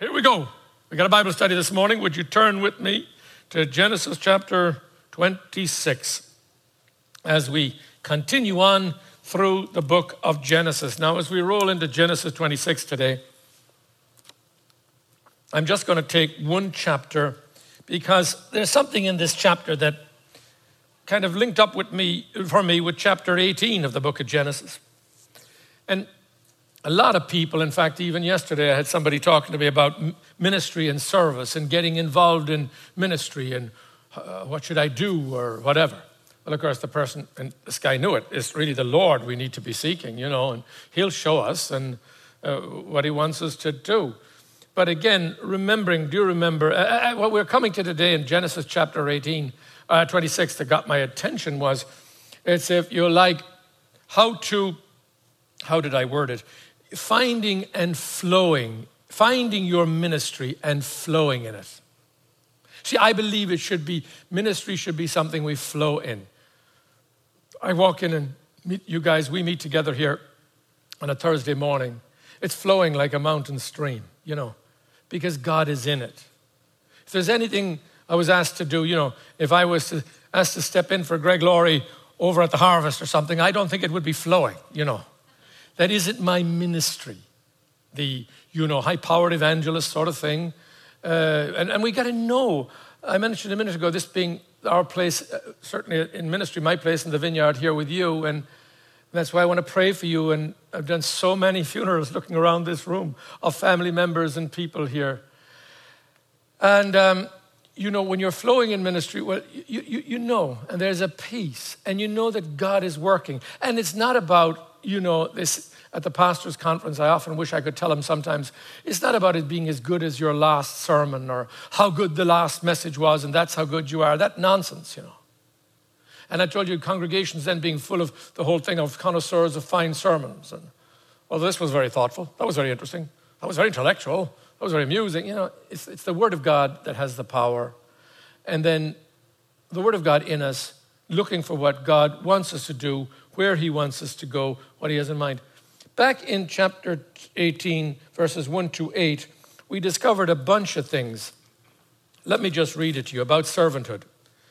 Here we go. We got a Bible study this morning. Would you turn with me to Genesis chapter 26 as we continue on through the book of Genesis. Now, as we roll into Genesis 26 today, I'm just going to take one chapter because there's something in this chapter that kind of linked up with chapter 18 of the book of Genesis. And a lot of people, in fact, even yesterday, I had somebody talking to me about ministry and service and getting involved in ministry and what should I do or whatever. Well, of course, the person, and this guy knew it, it's really the Lord we need to be seeking, and he'll show us and what he wants us to do. But again, do you remember, what we're coming to today in Genesis chapter 26 that got my attention was, it's if you like, how did I word it? Finding your ministry and flowing in it. See, I believe ministry should be something we flow in. I walk in and meet you guys, we meet together here on a Thursday morning. It's flowing like a mountain stream, because God is in it. If there's anything I was asked to do, if I was asked to step in for Greg Laurie over at the Harvest or something, I don't think it would be flowing, That isn't my ministry, the, high-powered evangelist sort of thing. And we got to know, I mentioned a minute ago, this being our place, certainly in ministry, my place in the vineyard here with you, and that's why I want to pray for you. And I've done so many funerals looking around this room of family members and people here. And, when you're flowing in ministry, well, you know, and there's a peace, and you know that God is working. And it's not about, this at the pastor's conference, I often wish I could tell him sometimes, it's not about it being as good as your last sermon or how good the last message was and that's how good you are. That nonsense, And I told you congregations then being full of the whole thing of connoisseurs of fine sermons. And, well, this was very thoughtful. That was very interesting. That was very intellectual. That was very amusing. It's the Word of God that has the power. And then the Word of God in us, looking for what God wants us to do, where he wants us to go, what he has in mind. Back in chapter 18, verses 1 to 8, we discovered a bunch of things. Let me just read it to you about servanthood.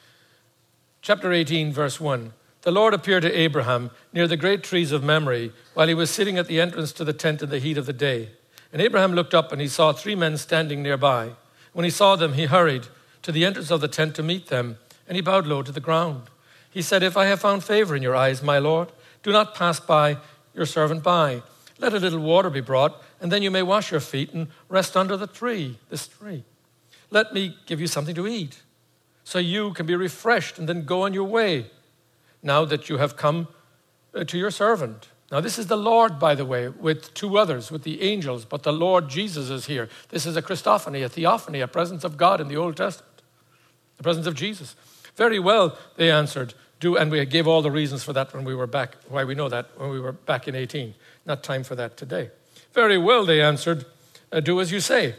Chapter 18, verse 1. The Lord appeared to Abraham near the great trees of Mamre while he was sitting at the entrance to the tent in the heat of the day. And Abraham looked up and he saw 3 men standing nearby. When he saw them, he hurried to the entrance of the tent to meet them, and he bowed low to the ground. He said, "If I have found favor in your eyes, my Lord, do not pass by your servant by. Let a little water be brought, and then you may wash your feet and rest under this tree. Let me give you something to eat, so you can be refreshed and then go on your way, now that you have come to your servant." Now this is the Lord, by the way, with 2 others, with the angels, but the Lord Jesus is here. This is a Christophany, a theophany, a presence of God in the Old Testament, the presence of Jesus. "Very well," they answered, and we gave all the reasons for that when we were back, why we know that, when we were back in 18. Not time for that today. "Very well," they answered, "do as you say."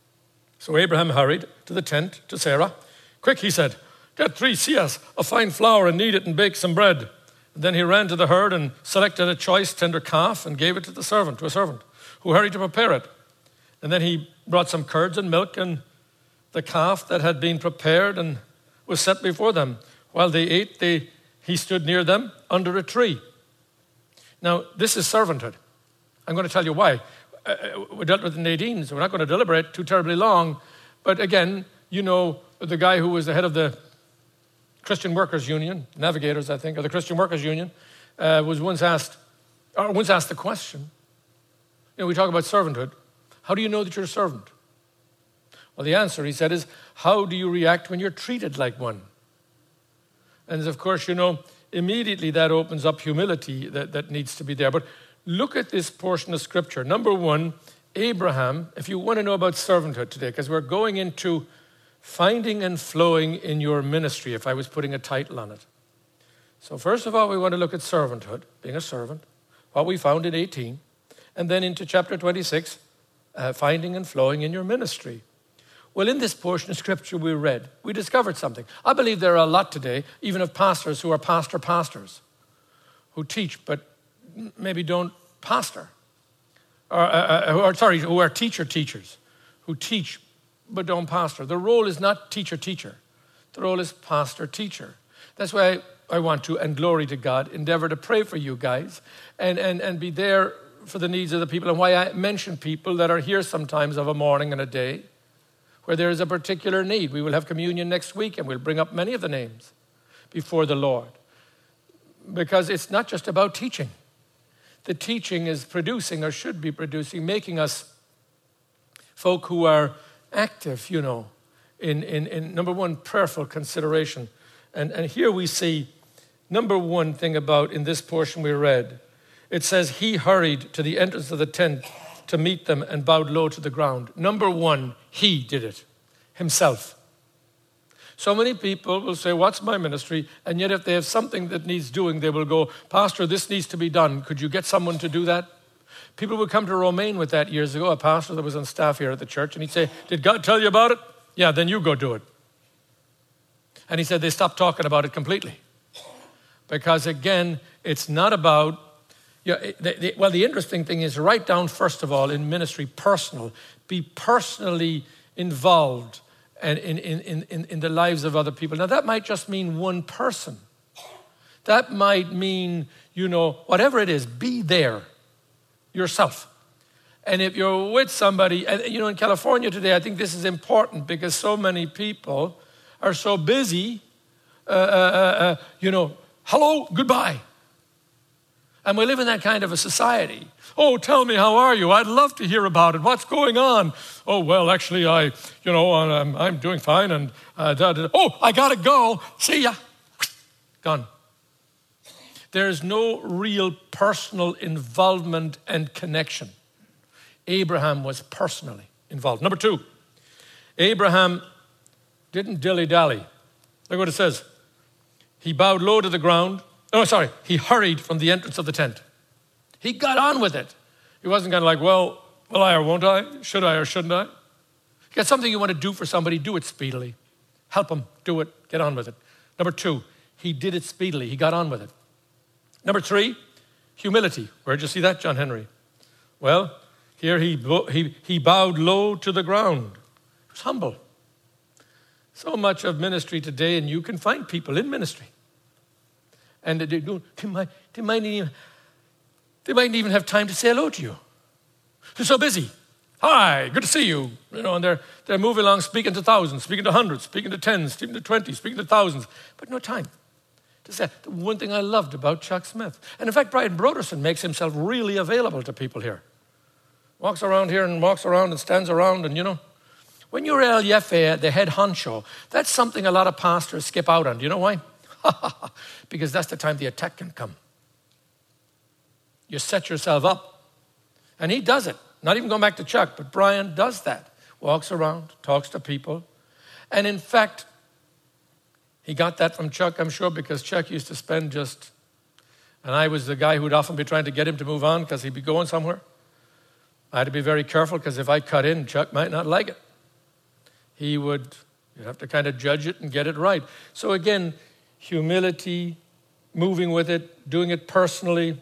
So Abraham hurried to the tent to Sarah. "Quick," he said, "get 3 seahs of fine flour and knead it and bake some bread." And then he ran to the herd and selected a choice tender calf and gave it to a servant, who hurried to prepare it. And then he brought some curds and milk and the calf that had been prepared and was set before them. While they ate, he stood near them under a tree. Now, this is servanthood. I'm going to tell you why. We dealt with it in 18, so we're not going to deliberate too terribly long. But again, the guy who was the head of the Christian Workers Union, Navigators, I think, or the Christian Workers Union, was once asked the question, we talk about servanthood. How do you know that you're a servant? Well, the answer, he said, is how do you react when you're treated like one? And of course, immediately that opens up humility that needs to be there. But look at this portion of Scripture. Number 1, Abraham, if you want to know about servanthood today, because we're going into finding and flowing in your ministry, if I was putting a title on it. So first of all, we want to look at servanthood, being a servant, what we found in 18, and then into chapter 26, finding and flowing in your ministry. Well, in this portion of Scripture we read, we discovered something. I believe there are a lot today, even of pastors who are pastors, who teach but maybe don't pastor, who are teachers, who teach but don't pastor. The role is not teacher-teacher. The role is pastor-teacher. That's why I want to, and glory to God, endeavor to pray for you guys and be there for the needs of the people. And why I mention people that are here sometimes of a morning and a day where there is a particular need. We will have communion next week and we'll bring up many of the names before the Lord. Because it's not just about teaching. The teaching is producing, or should be producing, making us folk who are active, in number one, prayerful consideration. And here we see number one thing about in this portion we read. It says, he hurried to the entrance of the tent to meet them and bowed low to the ground. Number one, he did it himself. So many people will say, what's my ministry? And yet if they have something that needs doing, they will go, Pastor, this needs to be done. Could you get someone to do that? People would come to Romaine with that years ago, a pastor that was on staff here at the church, and he'd say, did God tell you about it? Yeah, then you go do it. And he said they stopped talking about it completely. Because again, it's not about, the interesting thing is write down, first of all, in ministry, personal. Be personally involved and in the lives of other people. Now, that might just mean one person. That might mean, whatever it is, be there yourself. And if you're with somebody, and in California today, I think this is important because so many people are so busy, hello, goodbye. And we live in that kind of a society. Oh, tell me, how are you? I'd love to hear about it. What's going on? Oh, well, actually, I'm doing fine. And oh, I got to go. See ya. Gone. There's no real personal involvement and connection. Abraham was personally involved. Number two, Abraham didn't dilly-dally. Look what it says. He bowed low to the ground. He hurried from the entrance of the tent. He got on with it. He wasn't kind of like, well, will I or won't I? Should I or shouldn't I? You got something you want to do for somebody, do it speedily. Help them, do it, get on with it. Number two, he did it speedily. He got on with it. Number three, humility. Where'd you see that, John Henry? Well, here he bowed low to the ground. He was humble. So much of ministry today, and you can find people in ministry. And they might even have time to say hello to you. They're so busy. Hi, good to see you. And they're moving along, speaking to thousands, speaking to hundreds, speaking to tens, speaking to 20, speaking to thousands, but no time to say. The one thing I loved about Chuck Smith. And in fact, Brian Broderson makes himself really available to people here. Walks around here and walks around and stands around and, when you're El Yefe, the head honcho, that's something a lot of pastors skip out on. Do you know why? Because that's the time the attack can come. You set yourself up. And he does it. Not even going back to Chuck, but Brian does that. Walks around, talks to people. And in fact, he got that from Chuck, I'm sure, because Chuck used to spend and I was the guy who would often be trying to get him to move on because he'd be going somewhere. I had to be very careful because if I cut in, Chuck might not like it. You'd have to kind of judge it and get it right. So again, humility, moving with it, doing it personally.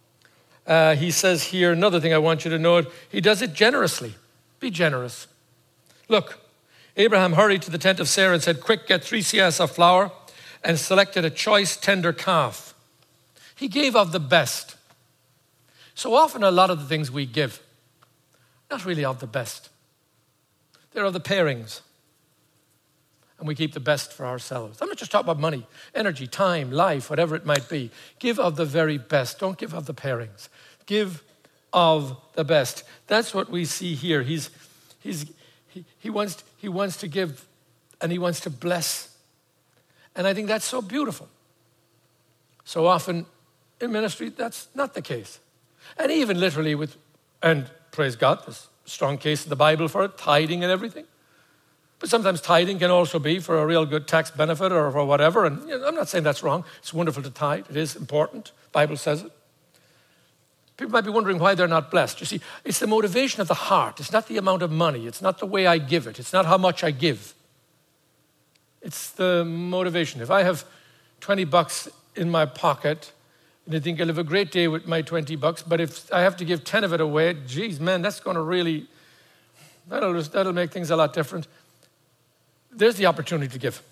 He says here, another thing I want you to know, he does it generously. Be generous. Look, Abraham hurried to the tent of Sarah and said, quick, get 3 seahs of flour, and selected a choice tender calf. He gave of the best. So often a lot of the things we give, not really of the best. They're of the pairings. And we keep the best for ourselves. I'm not just talking about money, energy, time, life, whatever it might be. Give of the very best. Don't give of the pairings. Give of the best. That's what we see here. He wants to give and he wants to bless. And I think that's so beautiful. So often in ministry, that's not the case. And even literally and praise God, there's a strong case in the Bible for it, tithing and everything. But sometimes tithing can also be for a real good tax benefit or for whatever. And I'm not saying that's wrong. It's wonderful to tithe. It is important. The Bible says it. People might be wondering why they're not blessed. You see, it's the motivation of the heart. It's not the amount of money. It's not the way I give it. It's not how much I give. It's the motivation. If I have $20 in my pocket and I think I'll have a great day with my $20, but if I have to give 10 of it away, geez, man, that's going to really That'll make things a lot different. There's the opportunity to give.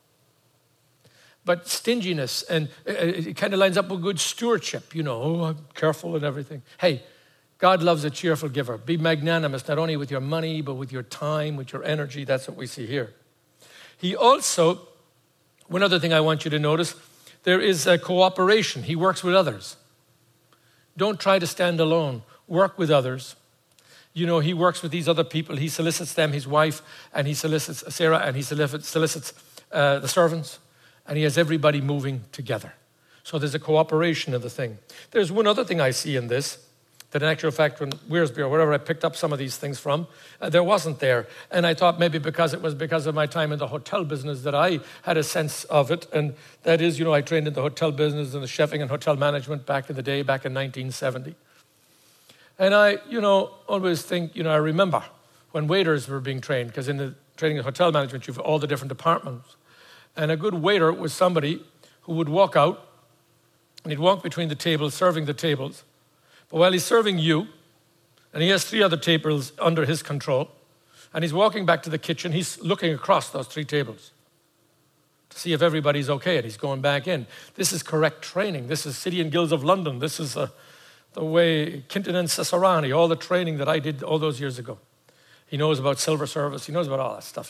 But stinginess, and it kind of lines up with good stewardship, I'm careful and everything. Hey, God loves a cheerful giver. Be magnanimous, not only with your money, but with your time, with your energy. That's what we see here. He also, one other thing I want you to notice, there is a cooperation. He works with others. Don't try to stand alone. Work with others. He works with these other people. He solicits them, his wife, and he solicits Sarah, and he solicits the servants. And he has everybody moving together. So there's a cooperation of the thing. There's one other thing I see in this, that in actual fact, when Wearsby or wherever I picked up some of these things from, there wasn't there. And I thought maybe because of my time in the hotel business that I had a sense of it. And that is, I trained in the hotel business and the chefing and hotel management back in the day, back in 1970. And I, always think, I remember when waiters were being trained, because in the training in hotel management, you've all the different departments. And a good waiter was somebody who would walk out, and he'd walk between the tables, serving the tables. But while he's serving you, and he has 3 other tables under his control, and he's walking back to the kitchen, he's looking across those 3 tables to see if everybody's okay, and he's going back in. This is correct training. This is City and Guilds of London. This is the way Kinton and Cesarani, all the training that I did all those years ago. He knows about silver service. He knows about all that stuff,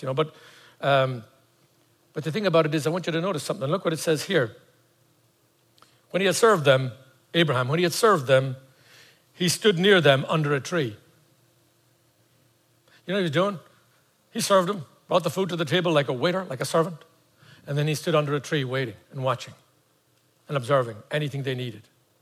But the thing about it is, I want you to notice something. Look what it says here. When he had served them, Abraham, when he had served them, he stood near them under a tree. You know what he was doing? He served them, brought the food to the table like a waiter, like a servant, and then he stood under a tree waiting and watching and observing anything they needed.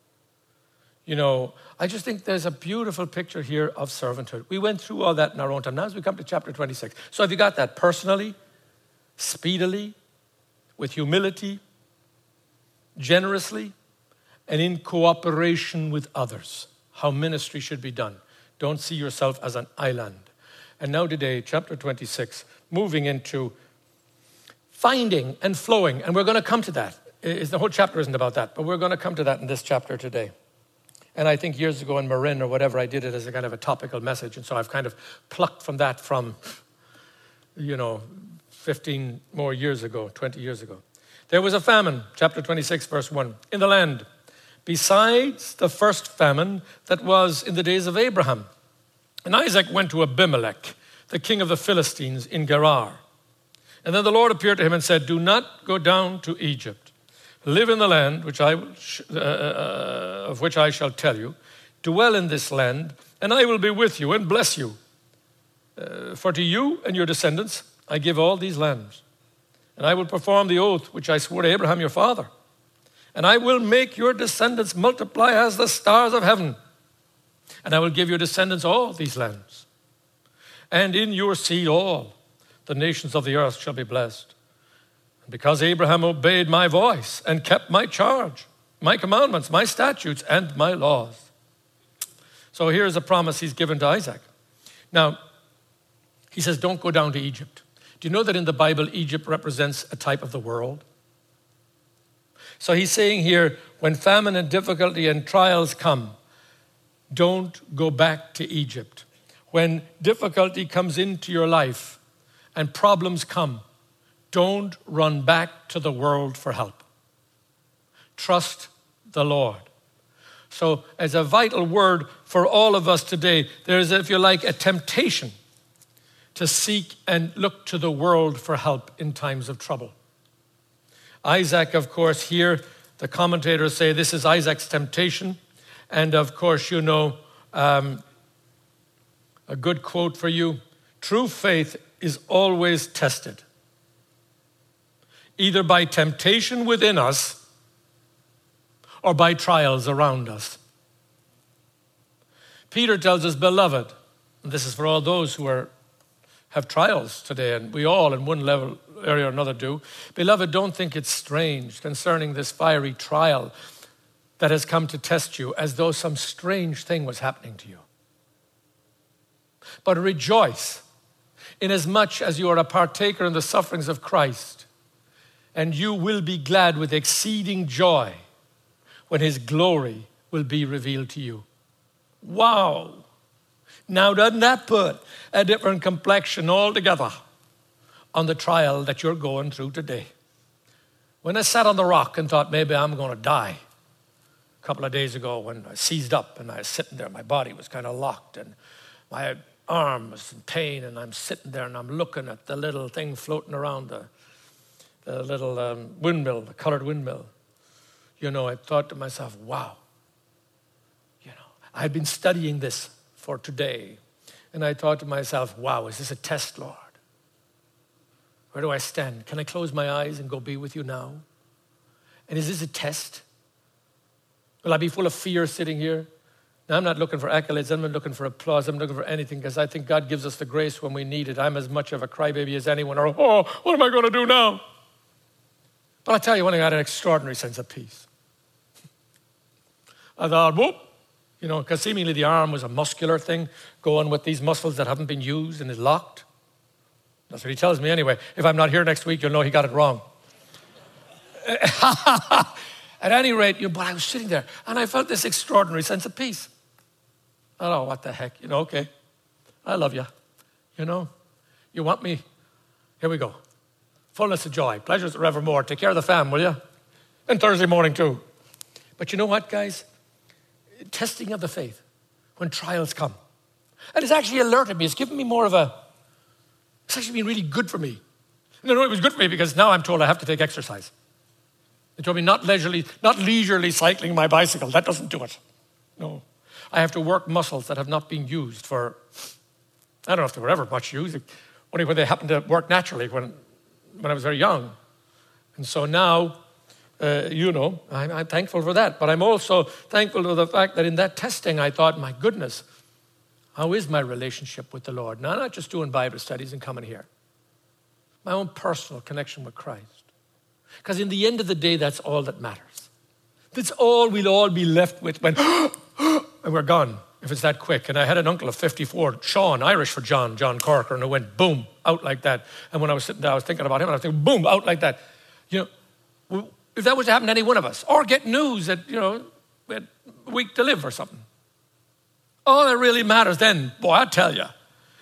I just think there's a beautiful picture here of servanthood. We went through all that in our own time. Now as we come to chapter 26. So have you got that? Personally, speedily, with humility, generously, and in cooperation with others. How ministry should be done. Don't see yourself as an island. And now today, chapter 26, moving into finding and flowing. And we're going to come to that. The whole chapter isn't about that, but we're going to come to that in this chapter today. And I think years ago in Marin or whatever, I did it as a kind of a topical message. And so I've kind of plucked from that from, 15 more years ago, 20 years ago. There was a famine, chapter 26, verse 1, in the land, besides the first famine that was in the days of Abraham. And Isaac went to Abimelech, the king of the Philistines, in Gerar. And then the Lord appeared to him and said, do not go down to Egypt. Live in the land of which I shall tell you. Dwell in this land, and I will be with you and bless you. For to you and your descendants I give all these lands, and I will perform the oath which I swore to Abraham your father. And I will make your descendants multiply as the stars of heaven. And I will give your descendants all these lands. And in your seed all the nations of the earth shall be blessed. And because Abraham obeyed my voice and kept my charge, my commandments, my statutes, and my laws. So here's a promise he's given to Isaac. Now, he says, don't go down to Egypt. Do you know that in the Bible, Egypt represents a type of the world? So he's saying here, when famine and difficulty and trials come, don't go back to Egypt. When difficulty comes into your life and problems come, don't run back to the world for help. Trust the Lord. So as a vital word for all of us today, there's, if you like, a temptation to seek and look to the world for help in times of trouble. Isaac, of course, here, the commentators say this is Isaac's temptation. And of course, a good quote for you, true faith is always tested, either by temptation within us or by trials around us. Peter tells us, beloved, and this is for all those who have trials today, and we all in one level, area or another do. Beloved, don't think it's strange concerning this fiery trial that has come to test you as though some strange thing was happening to you. But rejoice inasmuch as you are a partaker in the sufferings of Christ, and you will be glad with exceeding joy when his glory will be revealed to you. Wow! Now, doesn't that put a different complexion altogether on the trial that you're going through today? When I sat on the rock and thought maybe I'm going to die a couple of days ago, when I seized up and I was sitting there, my body was kind of locked and my arm was in pain, and I'm sitting there and I'm looking at the little thing floating around the little windmill, the colored windmill. I thought to myself, wow. I've been studying this for today. And I thought to myself, wow, is this a test, Lord? Where do I stand? Can I close my eyes and go be with you now? And is this a test? Will I be full of fear sitting here? Now, I'm not looking for accolades. I'm not looking for applause. I'm looking for anything, because I think God gives us the grace when we need it. I'm as much of a crybaby as anyone. Or, what am I going to do now? But I tell you one thing, I had an extraordinary sense of peace. I thought, whoop. Because seemingly the arm was a muscular thing going with these muscles that haven't been used and is locked. That's what he tells me anyway. If I'm not here next week, you'll know he got it wrong. At any rate, but I was sitting there and I felt this extraordinary sense of peace. I don't know, what the heck, okay. I love you. You want me? Here we go. Fullness of joy, pleasures forevermore. Take care of the fam, will you? And Thursday morning too. But you know what, guys? Testing of the faith, when trials come. And it's actually alerted me. It's given me it's actually been really good for me. No, it was good for me because now I'm told I have to take exercise. They told me not leisurely cycling my bicycle. That doesn't do it. No. I have to work muscles that have not been used for, I don't know if they were ever much used, only when they happened to work naturally when I was very young. And so now, I'm thankful for that. But I'm also thankful for the fact that in that testing, I thought, my goodness, how is my relationship with the Lord? Now, I'm not just doing Bible studies and coming here. My own personal connection with Christ. Because in the end of the day, that's all that matters. That's all we'll all be left with when and we're gone, if it's that quick. And I had an uncle of 54, Sean, Irish for John Corker, and it went boom, out like that. And when I was sitting there, I was thinking about him, and I was thinking, boom, out like that. If that was to happen to any one of us, or get news that, we had a week to live or something. All that really matters then, boy, I tell you,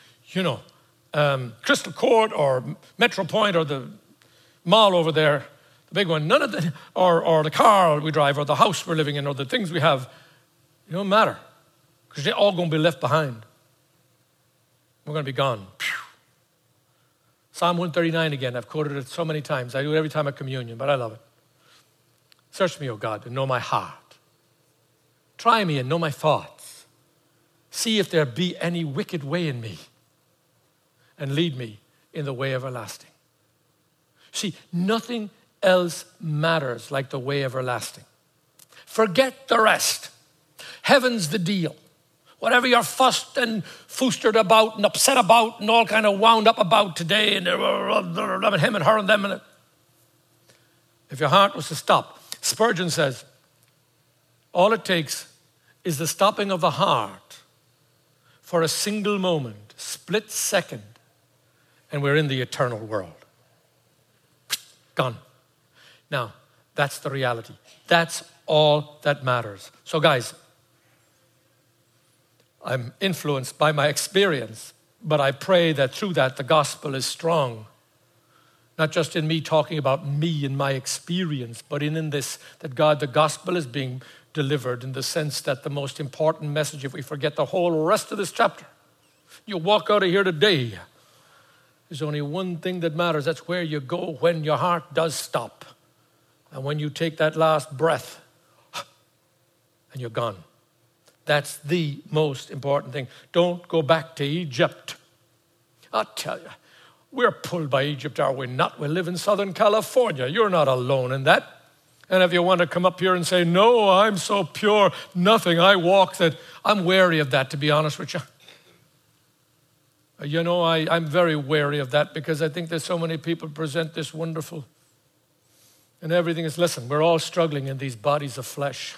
Crystal Court or Metro Point or the mall over there, the big one, none of the, or the car we drive or the house we're living in or the things we have, it don't matter, because they're all going to be left behind. We're going to be gone. Phew. Psalm 139 again, I've quoted it so many times. I do it every time at communion, but I love it. Search me, O God, and know my heart. Try me and know my thoughts. See if there be any wicked way in me, and lead me in the way everlasting. See, nothing else matters like the way everlasting. Forget the rest. Heaven's the deal. Whatever you're fussed and foostered about and upset about and all kind of wound up about today and him and her and them. And if your heart was to stop, Spurgeon says, all it takes is the stopping of the heart for a single moment, split second, and we're in the eternal world. Gone. Now, that's the reality. That's all that matters. So guys, I'm influenced by my experience, but I pray that through that the gospel is strong. Not just in me talking about me and my experience, but in this, that God, the gospel is being delivered in the sense that the most important message, if we forget the whole rest of this chapter, you walk out of here today, there's only one thing that matters. That's where you go when your heart does stop. And when you take that last breath and you're gone. That's the most important thing. Don't go back to Egypt. I'll tell you, we're pulled by Egypt, are we not? We live in Southern California. You're not alone in that. And if you want to come up here and say, no, I'm so pure, nothing, I walk that, I'm wary of that, to be honest with you. I'm very wary of that because I think there's so many people present this wonderful. And everything is, listen, we're all struggling in these bodies of flesh.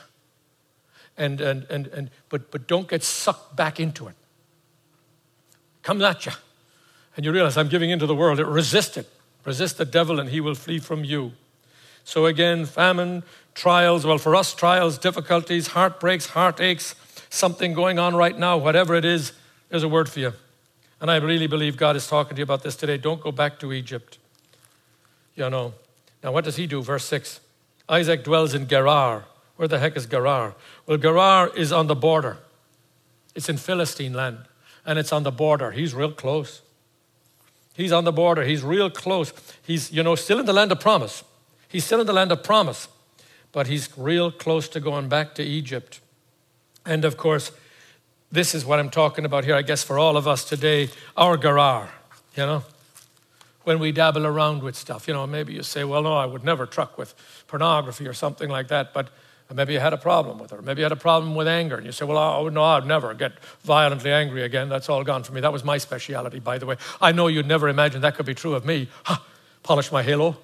But don't get sucked back into it. Comes at you. And you realize I'm giving into the world. Resist it. Resist the devil and he will flee from you. So again, famine, trials. Well, for us, trials, difficulties, heartbreaks, heartaches, something going on right now, whatever it is, Here's a word for you. And I really believe God is talking to you about this today. Don't go back to Egypt. Now what does he do? Verse 6. Isaac dwells in Gerar. Where the heck is Gerar? Well, Gerar is on the border. It's in Philistine land. And it's on the border. He's real close. He's on the border. He's real close. He's, still in the land of promise. He's still in the land of promise. But he's real close to going back to Egypt. And of course, this is what I'm talking about here, I guess, for all of us today, our Gerar, when we dabble around with stuff. Maybe you say, well, no, I would never truck with pornography or something like that, but maybe you had a problem with it, or maybe you had a problem with anger, and you say, well, no, I'd never get violently angry again. That's all gone for me. That was my speciality, by the way. I know you'd never imagine that could be true of me. Polish my halo.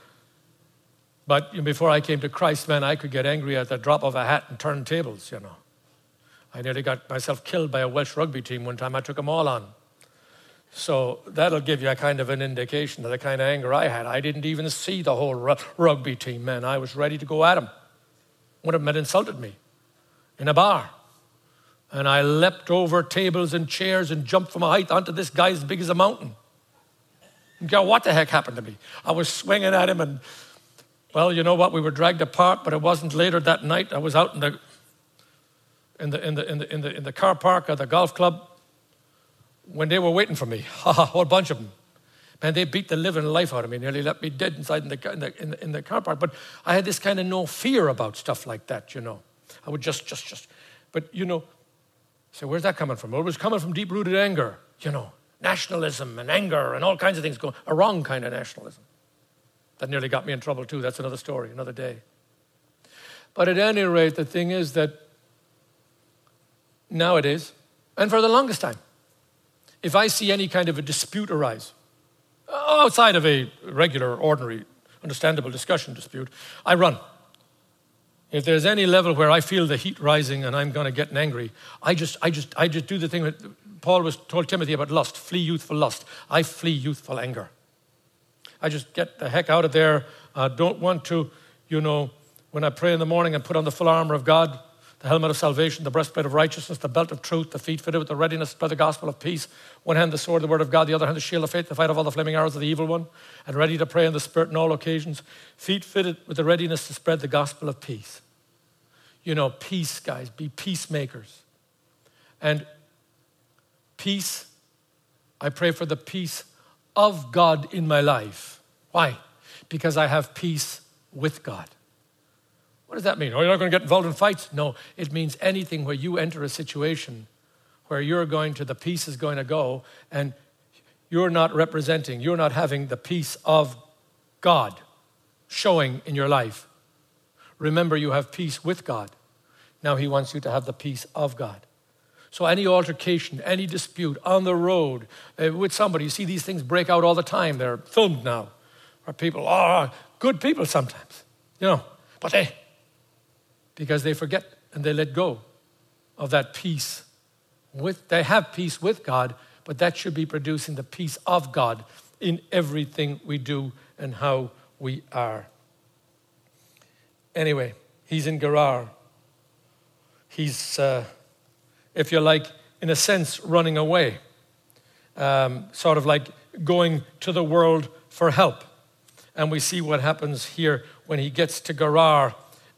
But before I came to Christ, man, I could get angry at the drop of a hat and turn tables, I nearly got myself killed by a Welsh rugby team one time. I took them all on. So that'll give you a kind of an indication of the kind of anger I had. I didn't even see the whole rugby team, man. I was ready to go at them. One of them had insulted me in a bar. And I leapt over tables and chairs and jumped from a height onto this guy as big as a mountain. And what the heck happened to me? I was swinging at him and, well, you know what? We were dragged apart, but it wasn't later that night. I was out in the car park of the golf club when they were waiting for me. A whole bunch of them. Man, they beat the living life out of me, nearly left me dead inside in the car park. But I had this kind of no fear about stuff like that, I would just. But, so where's that coming from? Well, it was coming from deep-rooted anger, nationalism and anger and all kinds of things going, a wrong kind of nationalism. That nearly got me in trouble too. That's another story, another day. But at any rate, the thing is that nowadays, and for the longest time, if I see any kind of a dispute arise, outside of a regular, ordinary, understandable discussion dispute, I run. If there's any level where I feel the heat rising and I'm going to get angry, I just do the thing that Paul told Timothy about lust. Flee youthful lust. I flee youthful anger. I just get the heck out of there. I don't want to, when I pray in the morning and put on the full armor of God, the helmet of salvation, the breastplate of righteousness, the belt of truth, the feet fitted with the readiness by the gospel of peace. One hand the sword, the word of God, the other hand the shield of faith, the fight of all the flaming arrows of the evil one, and ready to pray in the Spirit on all occasions. Feet fitted with the readiness to spread the gospel of peace. Peace, guys, be peacemakers. And peace, I pray for the peace of God in my life. Why? Because I have peace with God. What does that mean? Oh, you're not going to get involved in fights? No, it means anything where you enter a situation where the peace is going to go, and you're not having the peace of God showing in your life. Remember, you have peace with God. Now he wants you to have the peace of God. So any altercation, any dispute on the road with somebody, you see these things break out all the time. They're filmed now. Where people are good people sometimes, but because they forget and they let go of that peace. They have peace with God, but that should be producing the peace of God in everything we do and how we are. Anyway, he's in Gerar. He's, if you like, in a sense, running away. Sort of like going to the world for help. And we see what happens here when he gets to Gerar.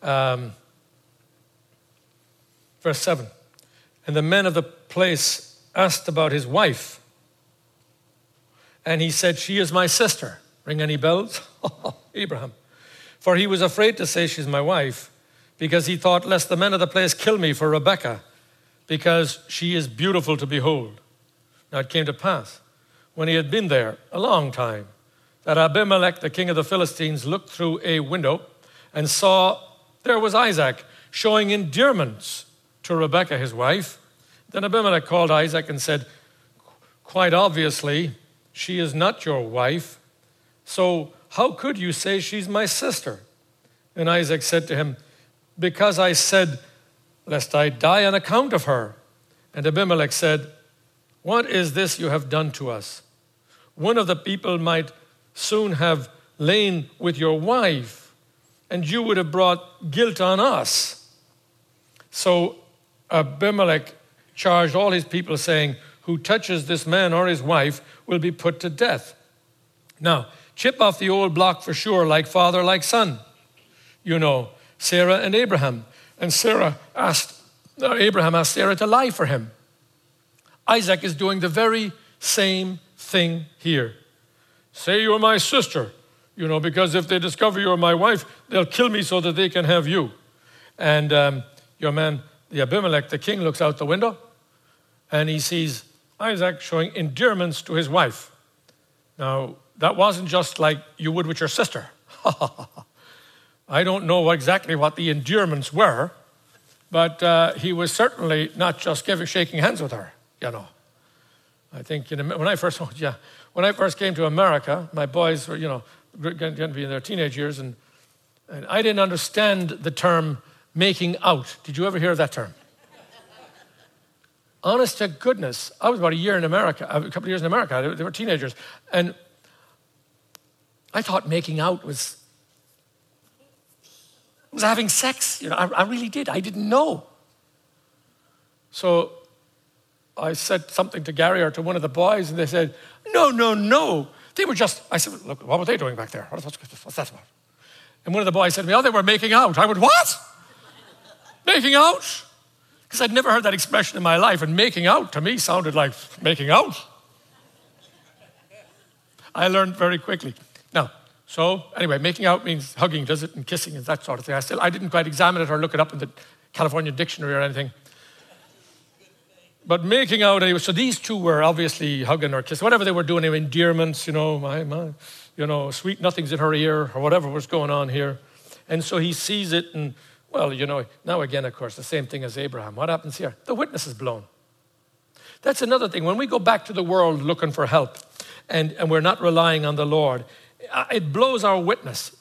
Verse 7. And the men of the place asked about his wife. And he said, she is my sister. Ring any bells? Abraham. For he was afraid to say she's my wife, because he thought, lest the men of the place kill me for Rebekah, because she is beautiful to behold. Now it came to pass, when he had been there a long time, that Abimelech, the king of the Philistines, looked through a window and saw there was Isaac showing endearments to Rebekah, his wife. Then Abimelech called Isaac and said, quite obviously, she is not your wife. So how could you say she's my sister? And Isaac said to him, because I said, lest I die on account of her. And Abimelech said, what is this you have done to us? One of the people might soon have lain with your wife, and you would have brought guilt on us. So Abimelech charged all his people, saying, who touches this man or his wife will be put to death. Now, chip off the old block for sure, like father, like son. You know, Sarah and Abraham. And Abraham asked Sarah to lie for him. Isaac is doing the very same thing here. Say you're my sister, because if they discover you're my wife, they'll kill me so that they can have you. And your man, the Abimelech, the king, looks out the window and he sees Isaac showing endearments to his wife. Now, that wasn't just like you would with your sister. I don't know exactly what the endearments were, but he was certainly not just shaking hands with her, I think when I first came to America, my boys were, going to be in their teenage years, and I didn't understand the term making out. Did you ever hear that term? Honest to goodness, I was about a couple of years in America. They were teenagers, and I thought making out was having sex. I really did. I didn't know. So I said something to Gary or to one of the boys, and they said, no. They were just, I said, look, what were they doing back there? What's that about? And one of the boys said to me, oh, they were making out. I went, what? Making out? Because I'd never heard that expression in my life, and making out to me sounded like making out. I learned very quickly. Now, so anyway, making out means hugging, does it, and kissing and that sort of thing. I didn't quite examine it or look it up in the California dictionary or anything. But making out anyway, so these two were obviously hugging or kissing, whatever they were doing, endearments, sweet nothings in her ear or whatever was going on here. And so he sees it and, now again, of course, the same thing as Abraham. What happens here? The witness is blown. That's another thing. When we go back to the world looking for help and we're not relying on the Lord, it blows our witness,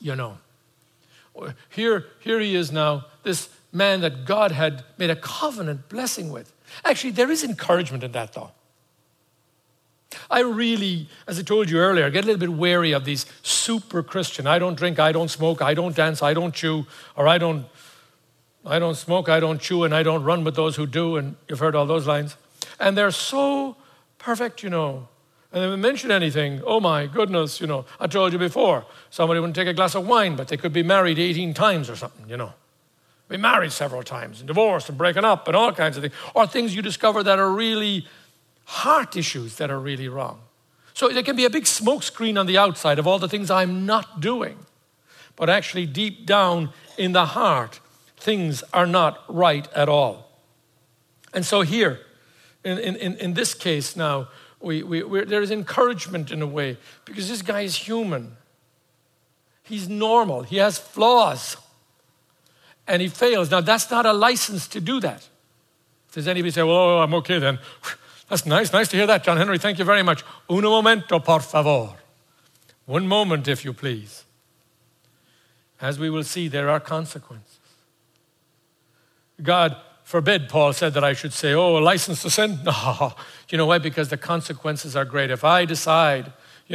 Here he is now, this man that God had made a covenant blessing with. Actually, there is encouragement in that, though. I really, as I told you earlier, get a little bit wary of these super Christian. I don't drink, I don't smoke, I don't dance, I don't chew, or I don't smoke, I don't chew, and I don't run with those who do, and you've heard all those lines. And they're so perfect, and they don't mention anything. Oh my goodness, I told you before, somebody wouldn't take a glass of wine, but they could be married 18 times or something, Be married several times and divorced and breaking up and all kinds of things. Or things you discover that are really heart issues that are really wrong. So there can be a big smoke screen on the outside of all the things I'm not doing. But actually deep down in the heart, things are not right at all. And so here, in this case now, there is encouragement in a way because this guy is human. He's normal. He has flaws. And he fails. Now, that's not a license to do that. If there's anybody say, well, I'm okay then. That's nice. Nice to hear that, John Henry. Thank you very much. Un momento, por favor. One moment, if you please. As we will see, there are consequences. God forbid, Paul said, that I should say, a license to sin? No. You know why? Because the consequences are great. If I decide,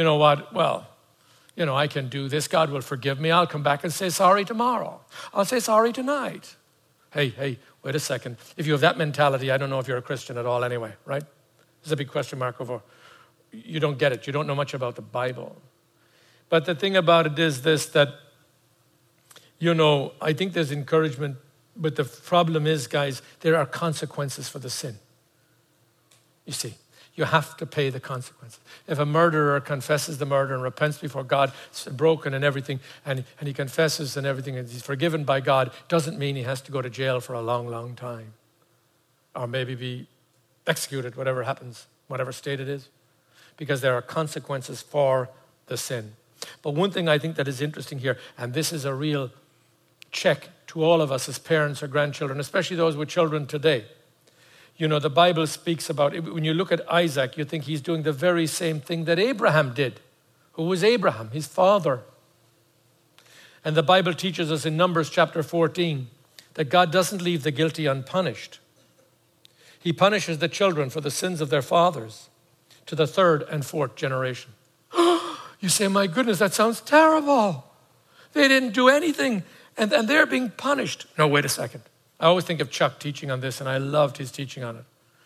I can do this. God will forgive me. I'll come back and say sorry tomorrow. I'll say sorry tonight. Hey, wait a second. If you have that mentality, I don't know if you're a Christian at all anyway, right? There's a big question mark over. You don't get it. You don't know much about the Bible. But the thing about it is this, that, I think there's encouragement, but the problem is, guys, there are consequences for the sin. You see. You have to pay the consequences. If a murderer confesses the murder and repents before God, it's broken and everything, and he confesses and everything, and he's forgiven by God, doesn't mean he has to go to jail for a long, long time. Or maybe be executed, whatever happens, whatever state it is. Because there are consequences for the sin. But one thing I think that is interesting here, and this is a real check to all of us as parents or grandchildren, especially those with children today. The Bible speaks about, when you look at Isaac, you think he's doing the very same thing that Abraham did. Who was Abraham? His father. And the Bible teaches us in Numbers chapter 14 that God doesn't leave the guilty unpunished. He punishes the children for the sins of their fathers to the third and fourth generation. You say, my goodness, that sounds terrible. They didn't do anything and they're being punished. No, wait a second. I always think of Chuck teaching on this, and I loved his teaching on it.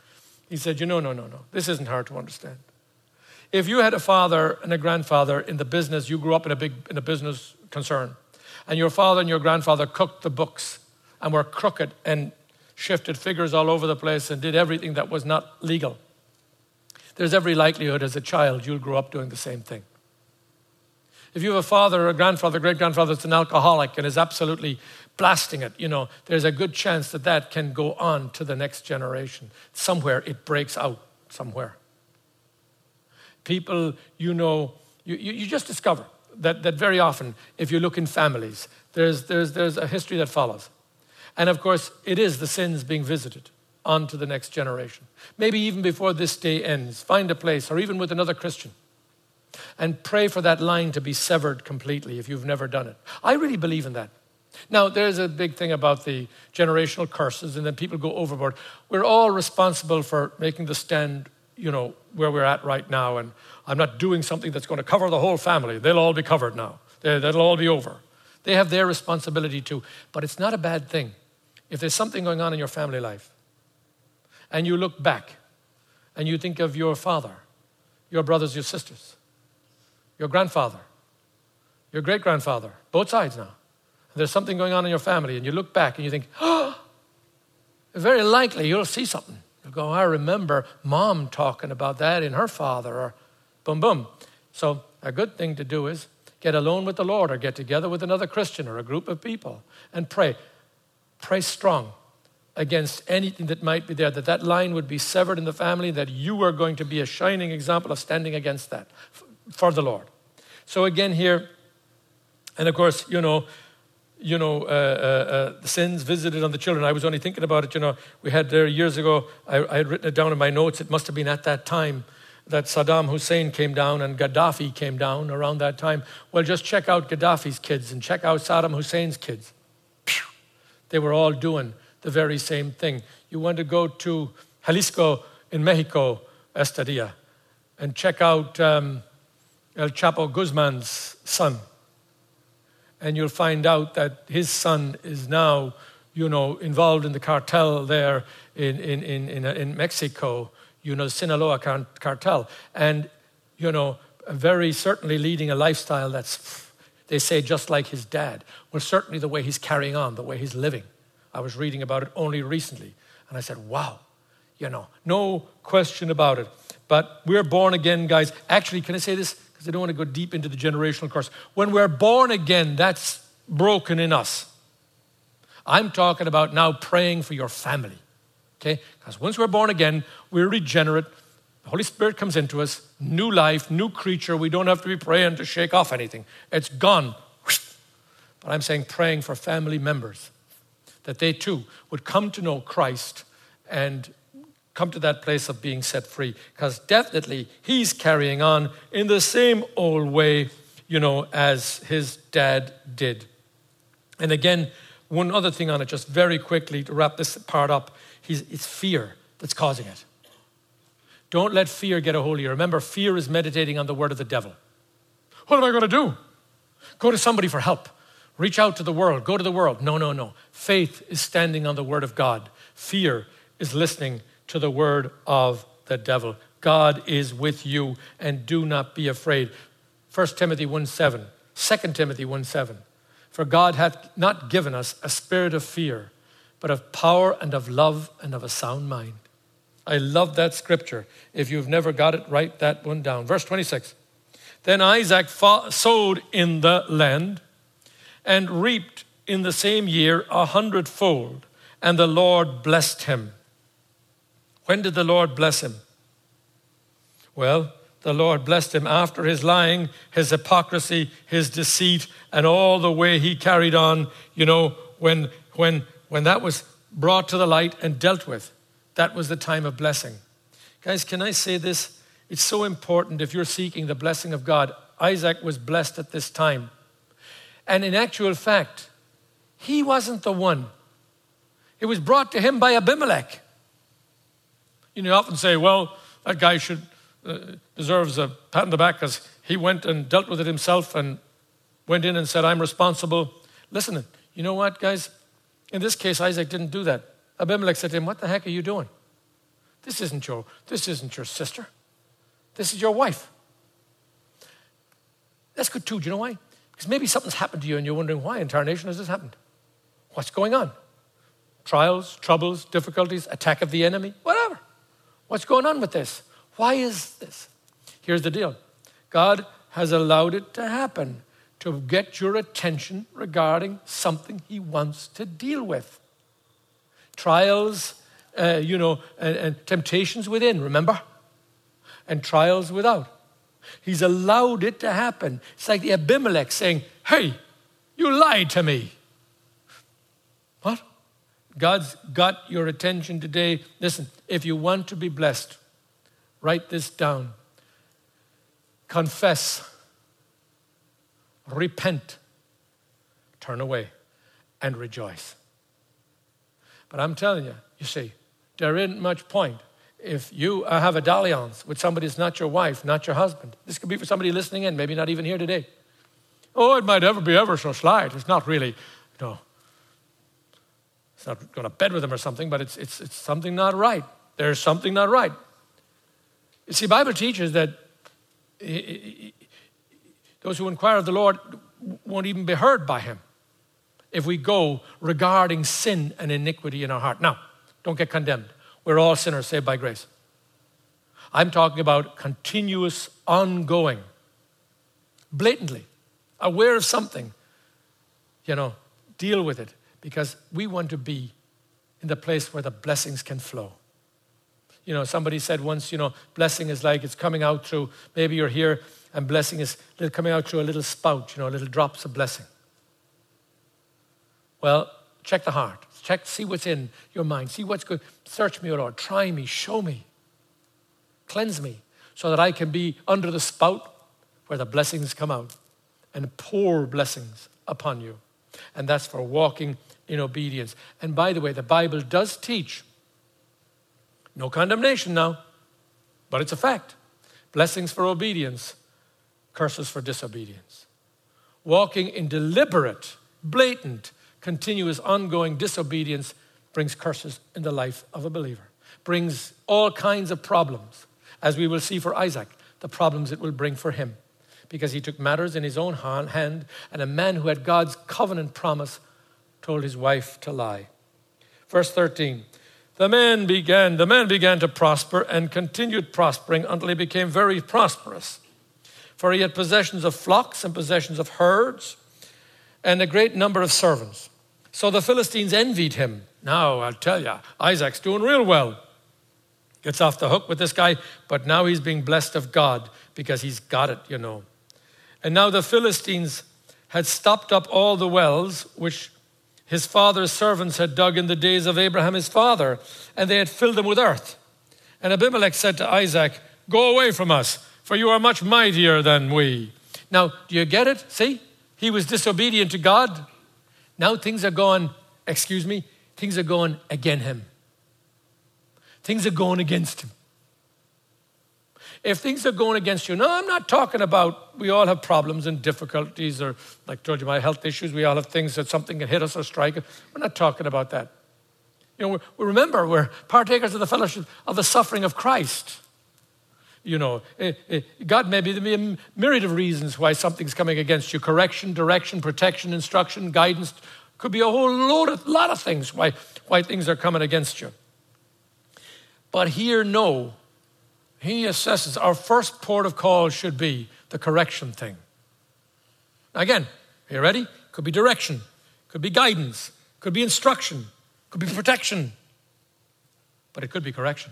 He said, no. This isn't hard to understand. If you had a father and a grandfather in the business, you grew up in a business concern, and your father and your grandfather cooked the books and were crooked and shifted figures all over the place and did everything that was not legal, there's every likelihood as a child you'll grow up doing the same thing. If you have a father or a grandfather, great-grandfather that's an alcoholic and is absolutely blasting it, there's a good chance that can go on to the next generation. Somewhere it breaks out somewhere. People, you just discover that very often, if you look in families, there's a history that follows. And of course, it is the sins being visited on to the next generation. Maybe even before this day ends, find a place, or even with another Christian, and pray for that line to be severed completely if you've never done it. I really believe in that. Now, there's a big thing about the generational curses, and then people go overboard. We're all responsible for making the stand, where we're at right now, and I'm not doing something that's going to cover the whole family. They'll all be covered now. That'll all be over. They have their responsibility too, but it's not a bad thing. If there's something going on in your family life, and you look back, and you think of your father, your brothers, your sisters, your grandfather, your great-grandfather, both sides now. There's something going on in your family, and you look back and you think, very likely you'll see something. You'll go, I remember Mom talking about that in her father, or boom, boom. So a good thing to do is get alone with the Lord, or get together with another Christian or a group of people and pray. Pray strong against anything that might be there, that line would be severed in the family, that you are going to be a shining example of standing against that for the Lord. So again here, and of course, the sins visited on the children. I was only thinking about it, we had there years ago, I had written it down in my notes. It must have been at that time that Saddam Hussein came down and Gaddafi came down around that time. Well, just check out Gaddafi's kids and check out Saddam Hussein's kids. They were all doing the very same thing. You want to go to Jalisco in Mexico, Estadilla, and check out El Chapo Guzman's son. And you'll find out that his son is now, involved in the cartel there in Mexico, Sinaloa cartel. And, very certainly leading a lifestyle that's, they say, just like his dad. Well, certainly the way he's carrying on, the way he's living. I was reading about it only recently. And I said, wow, no question about it. But we're born again, guys. Actually, can I say this? Because I don't want to go deep into the generational curse. When we're born again, that's broken in us. I'm talking about now praying for your family. Okay? Because once we're born again, we're regenerate. The Holy Spirit comes into us. New life, new creature. We don't have to be praying to shake off anything. It's gone. But I'm saying praying for family members, that they too would come to know Christ and come to that place of being set free. Because definitely he's carrying on in the same old way, as his dad did. And again, one other thing on it, just very quickly to wrap this part up, it's fear that's causing it. Don't let fear get a hold of you. Remember, fear is meditating on the word of the devil. What am I going to do? Go to somebody for help. Reach out to the world. Go to the world. No. Faith is standing on the word of God. Fear is listening to the word of the devil. God is with you, and do not be afraid. 1 Timothy 1:7, 2 Timothy 1:7. For God hath not given us a spirit of fear, but of power and of love and of a sound mind. I love that scripture. If you've never got it, write that one down. Verse 26. Then Isaac sowed in the land and reaped in the same year 100-fold, and the Lord blessed him. When did the Lord bless him? Well, the Lord blessed him after his lying, his hypocrisy, his deceit, and all the way he carried on, when that was brought to the light and dealt with. That was the time of blessing. Guys, can I say this? It's so important if you're seeking the blessing of God. Isaac was blessed at this time. And in actual fact, he wasn't the one. It was brought to him by Abimelech. You often say, well, that guy deserves a pat on the back because he went and dealt with it himself and went in and said, I'm responsible. Listen, you know what, guys? In this case, Isaac didn't do that. Abimelech said to him, what the heck are you doing? This isn't your sister. This is your wife. That's good too. Do you know why? Because maybe something's happened to you and you're wondering, why in tarnation has this happened? What's going on? Trials, troubles, difficulties, attack of the enemy, whatever. What's going on with this? Why is this? Here's the deal. God has allowed it to happen to get your attention regarding something he wants to deal with. Trials, and temptations within, remember? And trials without. He's allowed it to happen. It's like the Abimelech saying, hey, you lied to me. What? God's got your attention today. Listen, if you want to be blessed, write this down. Confess, repent, turn away, and rejoice. But I'm telling you, you see, there isn't much point. If you have a dalliance with somebody that's not your wife, not your husband, this could be for somebody listening in, maybe not even here today. Oh, it might be ever so slight. It's not really, it's not going to bed with them or something, but it's something not right. There's something not right. You see, the Bible teaches that those who inquire of the Lord won't even be heard by him if we go regarding sin and iniquity in our heart. Now, don't get condemned. We're all sinners saved by grace. I'm talking about continuous, ongoing, blatantly, aware of something, deal with it, because we want to be in the place where the blessings can flow. Somebody said once, blessing is like it's coming out through, maybe you're here and blessing is coming out through a little spout, little drops of blessing. Well, check the heart. See what's in your mind. See what's good. Search me, O Lord. Try me. Show me. Cleanse me so that I can be under the spout where the blessings come out and pour blessings upon you. And that's for walking in obedience. And by the way, the Bible does teach, no condemnation now, but it's a fact. Blessings for obedience, curses for disobedience. Walking in deliberate, blatant, continuous, ongoing disobedience brings curses in the life of a believer. Brings all kinds of problems. As we will see for Isaac, the problems it will bring for him. Because he took matters in his own hand, and a man who had God's covenant promise told his wife to lie. Verse 13, the man began to prosper and continued prospering until he became very prosperous. For he had possessions of flocks and possessions of herds and a great number of servants. So the Philistines envied him. Now, I'll tell you, Isaac's doing real well. Gets off the hook with this guy, but now he's being blessed of God because he's got it, And now the Philistines had stopped up all the wells which his father's servants had dug in the days of Abraham his father, and they had filled them with earth. And Abimelech said to Isaac, go away from us, for you are much mightier than we. Now, do you get it? See? He was disobedient to God. Now things are going against him. Things are going against him. If things are going against you, no, I'm not talking about we all have problems and difficulties, or like I told you, my health issues, we all have things that something can hit us or strike us. We're not talking about that. Remember, we're partakers of the fellowship of the suffering of Christ. God may be a myriad of reasons why something's coming against you. Correction, direction, protection, instruction, guidance. Could be a whole lot of things why things are coming against you. But here, no. He assesses our first port of call should be the correction thing. Now again, are you ready? Could be direction, could be guidance, could be instruction, could be protection, but it could be correction.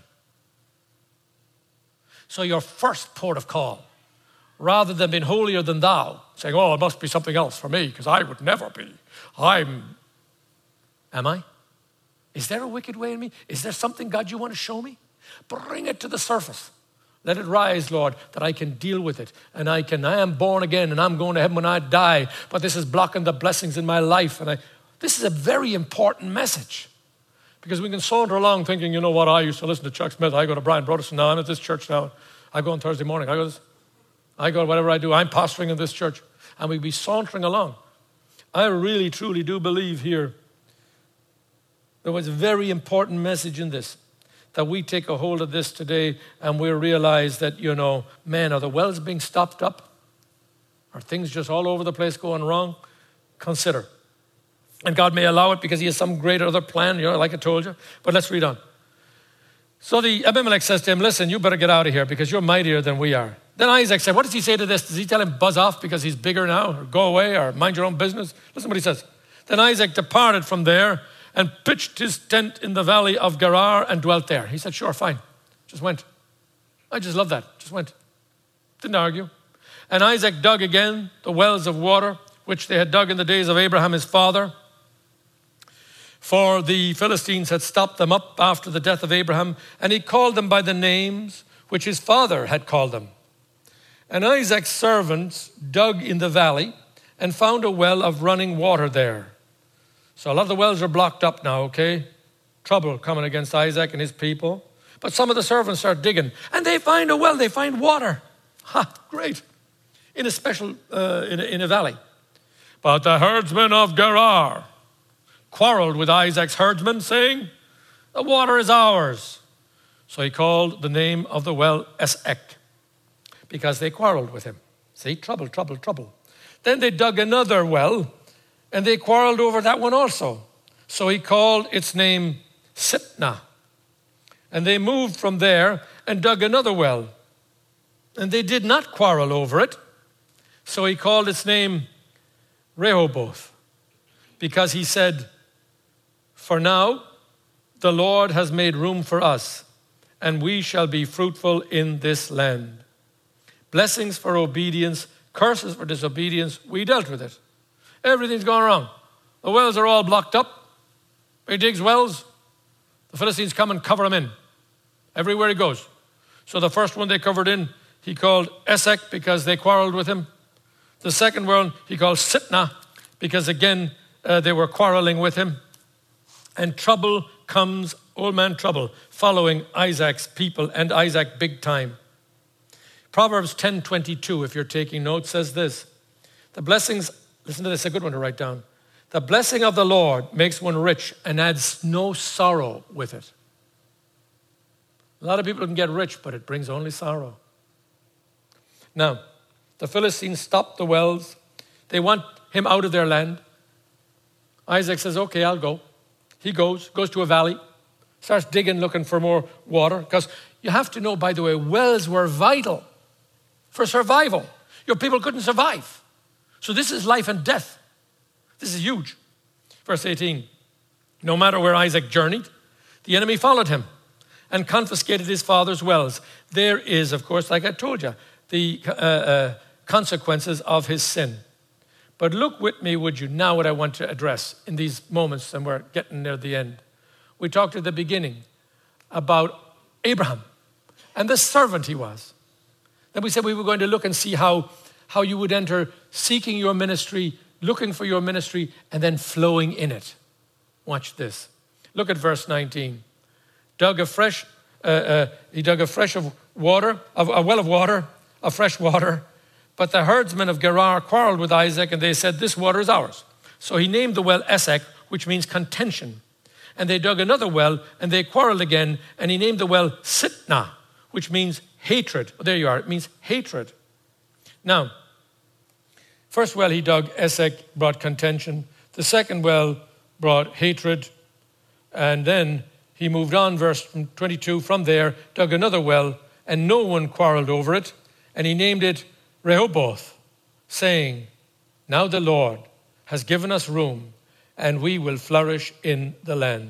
So your first port of call, rather than being holier than thou, saying, oh, it must be something else for me because I would never be. Am I? Is there a wicked way in me? Is there something, God, you want to show me? Bring it to the surface. Let it rise, Lord, that I can deal with it. And I am born again and I'm going to heaven when I die, but this is blocking the blessings in my life. This is a very important message. Because we can saunter along thinking, I used to listen to Chuck Smith. I go to Brian Broderson now. I'm at this church now. I go on Thursday morning. I go whatever I do. I'm pastoring in this church. And we'd be sauntering along. I really, truly do believe here there was a very important message in this. that we take a hold of this today and we realize that, man, are the wells being stopped up? Are things just all over the place going wrong? Consider. And God may allow it because he has some great other plan, like I told you. But let's read on. So the Abimelech says to him, listen, you better get out of here because you're mightier than we are. Then Isaac said, what does he say to this? Does he tell him buzz off because he's bigger now, or go away, or mind your own business? Listen what he says. Then Isaac departed from there and pitched his tent in the valley of Gerar and dwelt there. He said, sure, fine. Just went. I just love that. Just went. Didn't argue. And Isaac dug again the wells of water, which they had dug in the days of Abraham his father. For the Philistines had stopped them up after the death of Abraham, and he called them by the names which his father had called them. And Isaac's servants dug in the valley and found a well of running water there. So a lot of the wells are blocked up now, okay? Trouble coming against Isaac and his people. But some of the servants start digging, and they find a well, they find water. Ha, great. In a special, in a valley. But the herdsmen of Gerar quarreled with Isaac's herdsmen, saying, the water is ours. So he called the name of the well Esek, because they quarreled with him. See, trouble, trouble, trouble. Then they dug another well, and they quarreled over that one also. So he called its name Sitnah. And they moved from there and dug another well. And they did not quarrel over it. So he called its name Rehoboth, because he said, for now the Lord has made room for us, and we shall be fruitful in this land. Blessings for obedience, curses for disobedience. We dealt with it. Everything's gone wrong. The wells are all blocked up. He digs wells. The Philistines come and cover him in. Everywhere he goes. So the first one they covered in, he called Esek because they quarreled with him. The second one he called Sitnah because again they were quarreling with him. And trouble comes, old man trouble, following Isaac's people and Isaac big time. Proverbs 10:22, if you're taking notes, says this. The blessings, listen to this, a good one to write down. The blessing of the Lord makes one rich and adds no sorrow with it. A lot of people can get rich, but it brings only sorrow. Now, the Philistines stop the wells. They want him out of their land. Isaac says, okay, I'll go. He goes to a valley, starts digging, looking for more water. Because you have to know, by the way, wells were vital for survival. Your people couldn't survive. So this is life and death. This is huge. Verse 18, no matter where Isaac journeyed, the enemy followed him and confiscated his father's wells. There is, of course, like I told you, the consequences of his sin. But look with me, would you, now what I want to address in these moments, and we're getting near the end. We talked at the beginning about Abraham and the servant he was. Then we said we were going to look and see how you would enter seeking your ministry, looking for your ministry, and then flowing in it. Watch this. Look at verse 19. He dug a well of water, of fresh water. But the herdsmen of Gerar quarreled with Isaac, and they said, this water is ours. So he named the well Esek, which means contention. And they dug another well, and they quarreled again, and he named the well Sitnah, which means hatred. Oh, there you are, it means hatred. Now, first well he dug, Esek, brought contention. The second well brought hatred. And then he moved on, verse 22, from there, dug another well, and no one quarreled over it. And he named it Rehoboth, saying, now the Lord has given us room, and we will flourish in the land.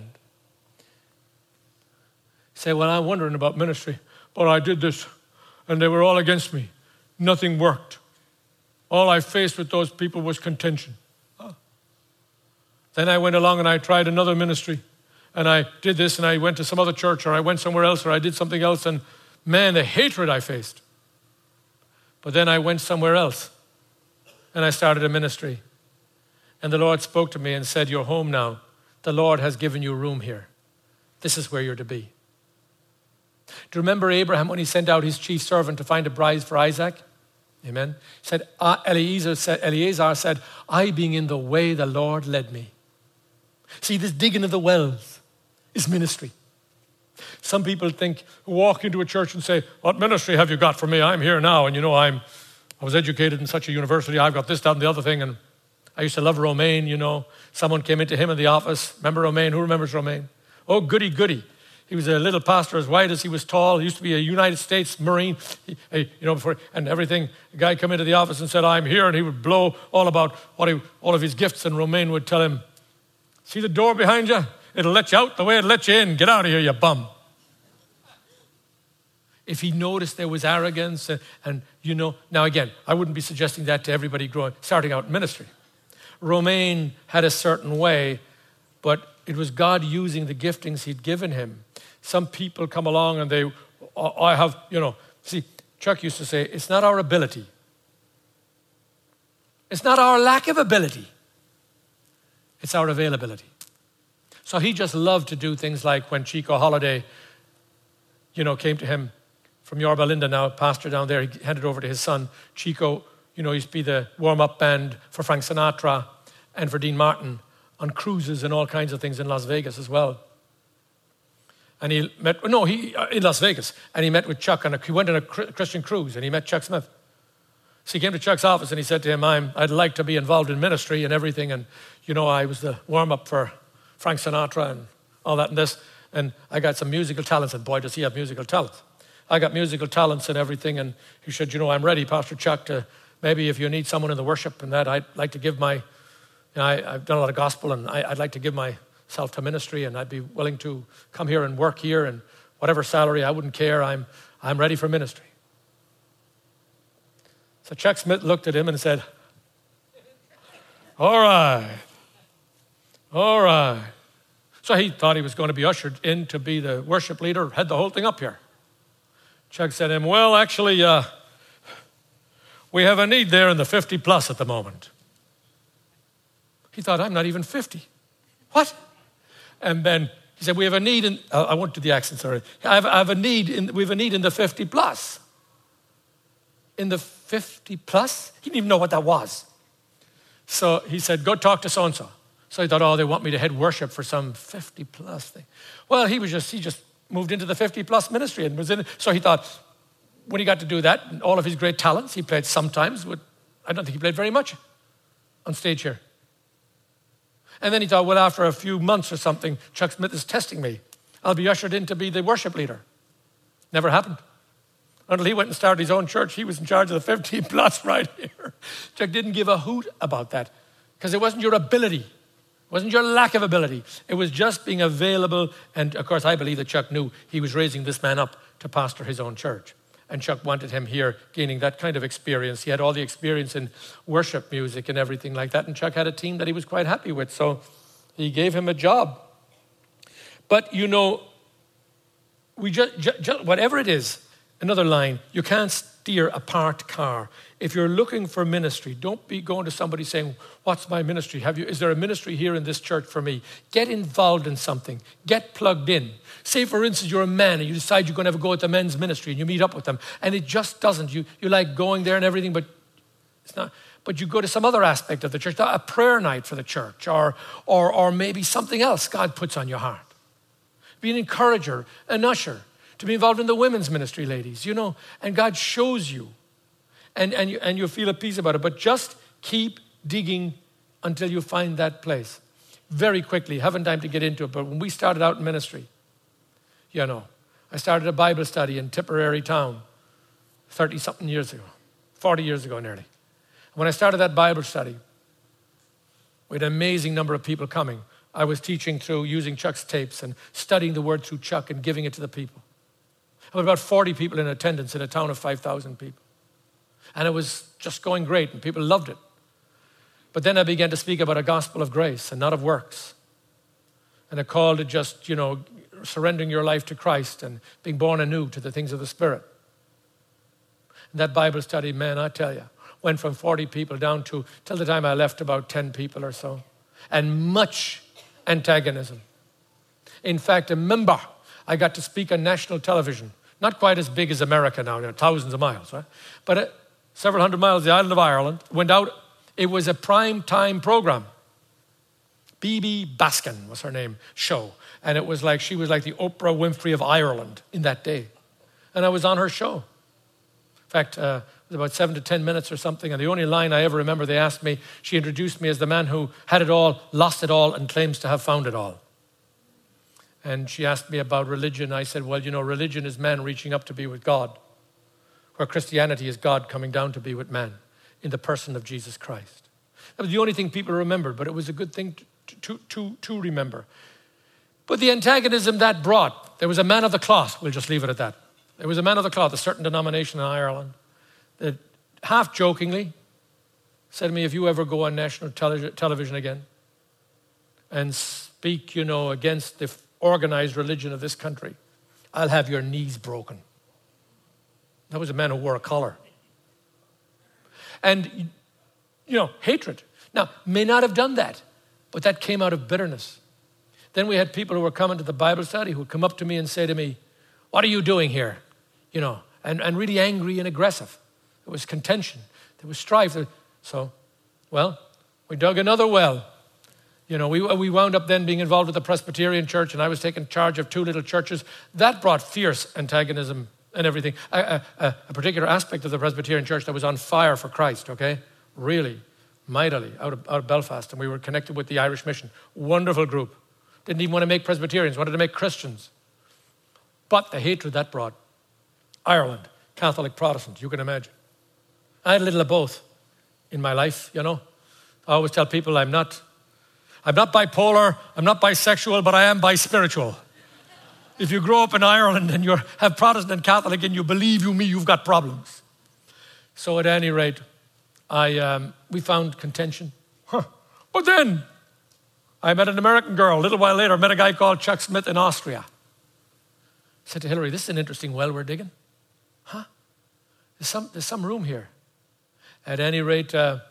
Say, well, I'm wondering about ministry, but I did this, and they were all against me. Nothing worked. All I faced with those people was contention. Then I went along and I tried another ministry, and I did this, and I went to some other church, or I went somewhere else, or I did something else, and man, the hatred I faced. But then I went somewhere else, and I started a ministry. And the Lord spoke to me and said, you're home now. The Lord has given you room here. This is where you're to be. Do you remember Abraham when he sent out his chief servant to find a bride for Isaac? Amen. He said, Eliezer said, I being in the way the Lord led me. See, this digging of the wells is ministry. Some people walk into a church and say, what ministry have you got for me? I'm here now, and I was educated in such a university, I've got this, that, and the other thing, and I used to love Romaine, Someone came into him in the office. Remember Romaine? Who remembers Romaine? Oh, goody, goody. He was a little pastor, as white as he was tall. He used to be a United States Marine, before, and everything. A guy come into the office and said, I'm here, and he would blow all about all of his gifts, and Romaine would tell him, see the door behind you? It'll let you out the way it'll let you in. Get out of here, you bum. If he noticed there was arrogance, now again, I wouldn't be suggesting that to everybody starting out in ministry. Romaine had a certain way, but it was God using the giftings he'd given him. Some people come along and Chuck used to say, it's not our ability. It's not our lack of ability. It's our availability. So he just loved to do things like when Chico Holiday, came to him from Yorba Linda, now pastor down there, he handed over to his son. Chico, used to be the warm-up band for Frank Sinatra and for Dean Martin on cruises and all kinds of things in Las Vegas as well. And in Las Vegas. And he met with Chuck, he went on a Christian cruise, and he met Chuck Smith. So he came to Chuck's office, and he said to him, I'd like to be involved in ministry and everything, and, I was the warm-up for Frank Sinatra and all that and this, and I got some musical talents, and boy, does he have musical talents. I got musical talents and everything, and he said, I'm ready, Pastor Chuck, to maybe if you need someone in the worship and that, I'd like to give I've done a lot of gospel, and I'd like to give myself to ministry, and I'd be willing to come here and work here, and whatever salary, I wouldn't care. I'm ready for ministry. So Chuck Smith looked at him and said, all right. So he thought he was going to be ushered in to be the worship leader, head the whole thing up here. Chuck said to him, well, actually, we have a need there in the 50 plus at the moment. He thought, I'm not even 50. What? And then he said, we have a need I won't do the accent, sorry. we have a need in the 50 plus. In the 50 plus? He didn't even know what that was. So he said, go talk to so-and-so. So he thought, they want me to head worship for some 50 plus thing. Well, he just moved into the 50 plus ministry and was in it. So he thought, when he got to do that, and all of his great talents, he played sometimes I don't think he played very much on stage here. And then he thought, well, after a few months or something, Chuck Smith is testing me. I'll be ushered in to be the worship leader. Never happened. Until he went and started his own church, he was in charge of the 15 plus right here. Chuck didn't give a hoot about that because it wasn't your ability. It wasn't your lack of ability. It was just being available. And of course, I believe that Chuck knew he was raising this man up to pastor his own church. And Chuck wanted him here gaining that kind of experience. He had all the experience in worship music and everything like that. And Chuck had a team that he was quite happy with. So he gave him a job. But we just whatever it is, another line, you can't steer a parked car. If you're looking for ministry, don't be going to somebody saying, what's my ministry? Is there a ministry here in this church for me? Get involved in something. Get plugged in. Say, for instance, you're a man and you decide you're going to have a go at the men's ministry and you meet up with them and it just doesn't. You like going there and everything, but it's not. But you go to some other aspect of the church, a prayer night for the church or maybe something else God puts on your heart. Be an encourager, an usher, to be involved in the women's ministry, ladies, and God shows you and you feel at peace about it. But just keep digging until you find that place. Very quickly, haven't time to get into it, but when we started out in ministry, I started a Bible study in Tipperary town 30-something years ago, 40 years ago nearly. When I started that Bible study, we had an amazing number of people coming. I was teaching through using Chuck's tapes and studying the word through Chuck and giving it to the people. I had about 40 people in attendance in a town of 5,000 people. And it was just going great and people loved it. But then I began to speak about a gospel of grace and not of works. And a call to just, surrendering your life to Christ and being born anew to the things of the Spirit. And that Bible study, man, I tell you, went from 40 people down to, till the time I left, about 10 people or so. And much antagonism. In fact, remember, I got to speak on national television. Not quite as big as America now, thousands of miles, right? But several hundred miles, the island of Ireland, went out. It was a prime time program. Bibi Baskin was her name, show. And it was like, she was like the Oprah Winfrey of Ireland in that day. And I was on her show. In fact, it was about 7 to 10 minutes or something. And the only line I ever remember they asked me, she introduced me as the man who had it all, lost it all, and claims to have found it all. And she asked me about religion. I said, well, religion is man reaching up to be with God, where Christianity is God coming down to be with man in the person of Jesus Christ. That was the only thing people remembered, but it was a good thing to remember. But the antagonism that brought, there was a man of the cloth, we'll just leave it at that. There was a man of the cloth, a certain denomination in Ireland, that half jokingly said to me, if you ever go on national television again and speak, against the organized religion of this country, I'll have your knees broken. That was a man who wore a collar. And, hatred. Now, may not have done that, but that came out of bitterness. Then we had people who were coming to the Bible study who would come up to me and say to me, what are you doing here? And really angry and aggressive. There was contention. There was strife. We dug another well. We wound up then being involved with the Presbyterian Church, and I was taking charge of 2 little churches. That brought fierce antagonism and everything. A particular aspect of the Presbyterian Church that was on fire for Christ, okay? Really, mightily, out of Belfast. And we were connected with the Irish Mission. Wonderful group. Didn't even want to make Presbyterians, wanted to make Christians. But the hatred that brought. Ireland, Catholic, Protestant, you can imagine. I had a little of both in my life, I always tell people I'm not bipolar, I'm not bisexual, but I am bispiritual. If you grow up in Ireland and you have Protestant and Catholic and you believe you've got problems. So at any rate, we found contention. But then I met an American girl. A little while later, I met a guy called Chuck Smith in Austria. I said to Hillary, this is an interesting well we're digging. There's some room here. At any rate,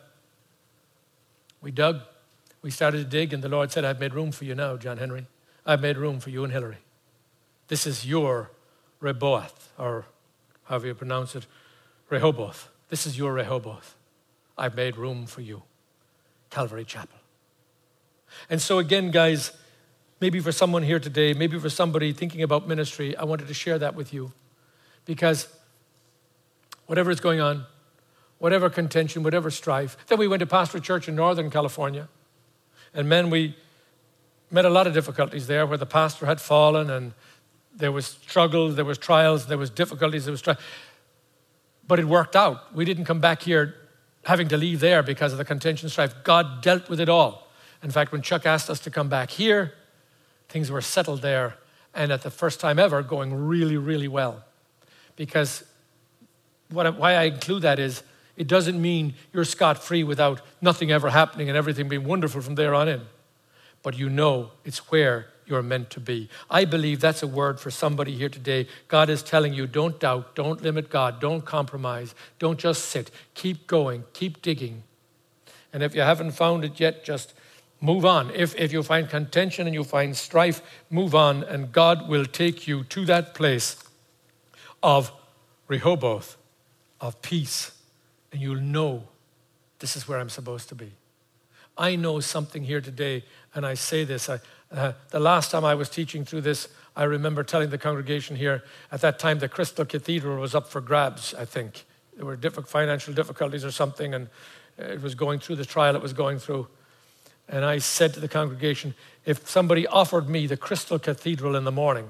we dug. We started to dig, and the Lord said, I've made room for you now, John Henry. I've made room for you and Hillary. This is your Rehoboth, or however you pronounce it, Rehoboth. This is your Rehoboth. I've made room for you. Calvary Chapel. And so again, guys, maybe for someone here today, maybe for somebody thinking about ministry, I wanted to share that with you. Because whatever is going on, whatever contention, whatever strife. Then we went to pastor a church in Northern California. And we met a lot of difficulties there where the pastor had fallen and there was struggle, there was trials, there was difficulties, there was strife. But it worked out. We didn't come back here having to leave there because of the contention strife. God dealt with it all. In fact, when Chuck asked us to come back here, things were settled there. And at the first time ever, going really, really well. Because why I include that is, it doesn't mean you're scot-free without nothing ever happening and everything being wonderful from there on in. But it's where you're meant to be. I believe that's a word for somebody here today. God is telling you, don't doubt, don't limit God, don't compromise, don't just sit. Keep going, keep digging. And if you haven't found it yet, just move on. If you find contention and you find strife, move on, and God will take you to that place of Rehoboth, of peace. And you'll know this is where I'm supposed to be. I know something here today, and I say this. The last time I was teaching through this, I remember telling the congregation here, at that time the Crystal Cathedral was up for grabs, I think. There were financial difficulties or something, and it was going through the trial it was going through. And I said to the congregation, if somebody offered me the Crystal Cathedral in the morning,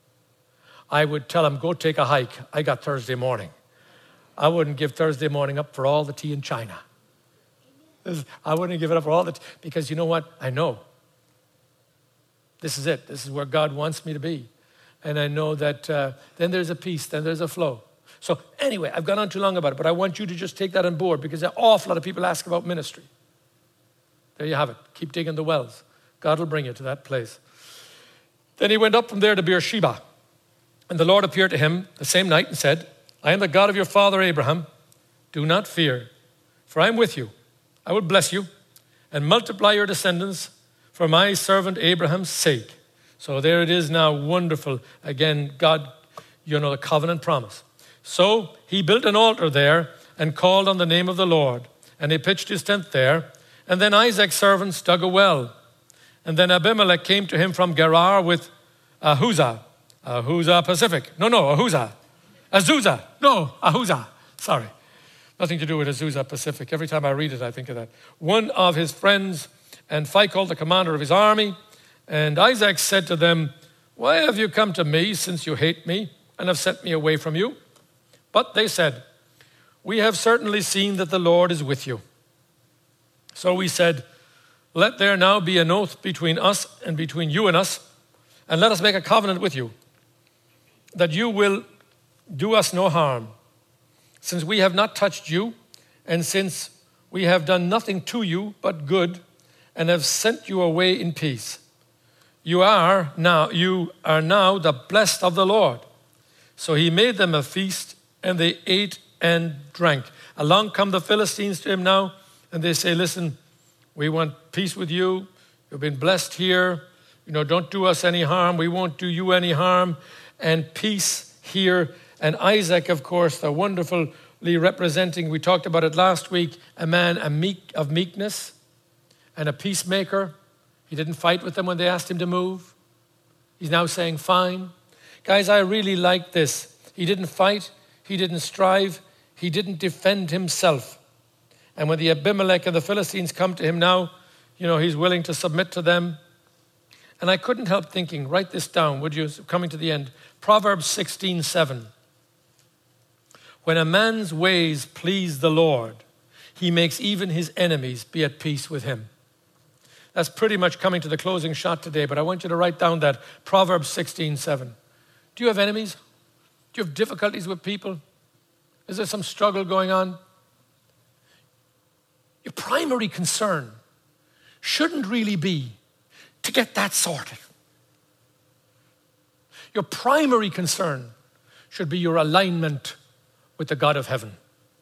I would tell them, go take a hike. I got Thursday morning. I wouldn't give Thursday morning up for all the tea in China. I wouldn't give it up for all the tea, because you know what? I know. This is it. This is where God wants me to be. And I know that then there's a peace, then there's a flow. So anyway, I've gone on too long about it, but I want you to just take that on board, because an awful lot of people ask about ministry. There you have it. Keep digging the wells. God will bring you to that place. Then he went up from there to Beersheba. And the Lord appeared to him the same night and said, I am the God of your father Abraham. Do not fear, for I am with you. I will bless you and multiply your descendants for my servant Abraham's sake. So there it is now, wonderful. Again, God, the covenant promise. So he built an altar there and called on the name of the Lord. And he pitched his tent there. And then Isaac's servants dug a well. And then Abimelech came to him from Gerar with Ahuzah. Ahuzah Pacific. Ahuzah. Azusa. Ahuzah. Sorry. Nothing to do with Azusa Pacific. Every time I read it, I think of that. One of his friends, and Phicol, the commander of his army. And Isaac said to them, why have you come to me, since you hate me, and have sent me away from you? But they said, we have certainly seen that the Lord is with you. So we said, let there now be an oath between us and between you and us, and let us make a covenant with you, that you will do us no harm, since we have not touched you, and since we have done nothing to you but good, and have sent you away in peace. You are now the blessed of the Lord. So he made them a feast, and they ate and drank. Along come the Philistines to him now, and they say, listen, we want peace with you. You've been blessed here. Don't do us any harm. We won't do you any harm. And peace here. And Isaac, of course, the wonderfully representing, we talked about it last week, a man of meekness and a peacemaker. He didn't fight with them when they asked him to move. He's now saying, fine. Guys, I really like this. He didn't fight. He didn't strive. He didn't defend himself. And when the Abimelech and the Philistines come to him now, he's willing to submit to them. And I couldn't help thinking, write this down, would you, coming to the end. Proverbs 16:7. When a man's ways please the Lord, he makes even his enemies be at peace with him. That's pretty much coming to the closing shot today, but I want you to write down that Proverbs 16:7. Do you have enemies? Do you have difficulties with people? Is there some struggle going on? Your primary concern shouldn't really be to get that sorted. Your primary concern should be your alignment with the God of heaven.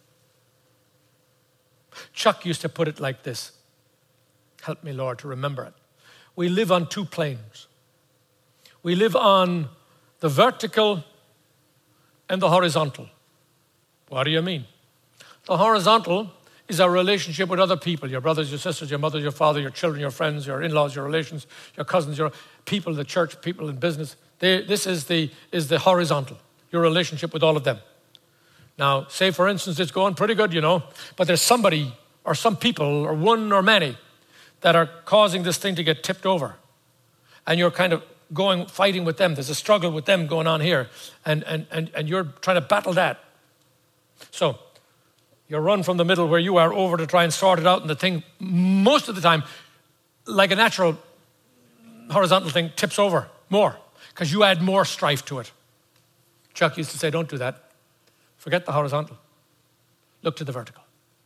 Chuck used to put it like this. Help me, Lord, to remember it. We live on two planes. We live on the vertical and the horizontal. What do you mean? The horizontal is our relationship with other people, your brothers, your sisters, your mother, your father, your children, your friends, your in-laws, your relations, your cousins, your people in the church, people in business. This is the horizontal, your relationship with all of them. Now, say for instance, it's going pretty good, but there's somebody or some people or one or many that are causing this thing to get tipped over. And you're kind of fighting with them. There's a struggle with them going on here. And you're trying to battle that. So you run from the middle where you are over to try and sort it out, and the thing, most of the time, like a natural horizontal thing, tips over more because you add more strife to it. Chuck used to say, don't do that. Forget the horizontal. Look to the vertical.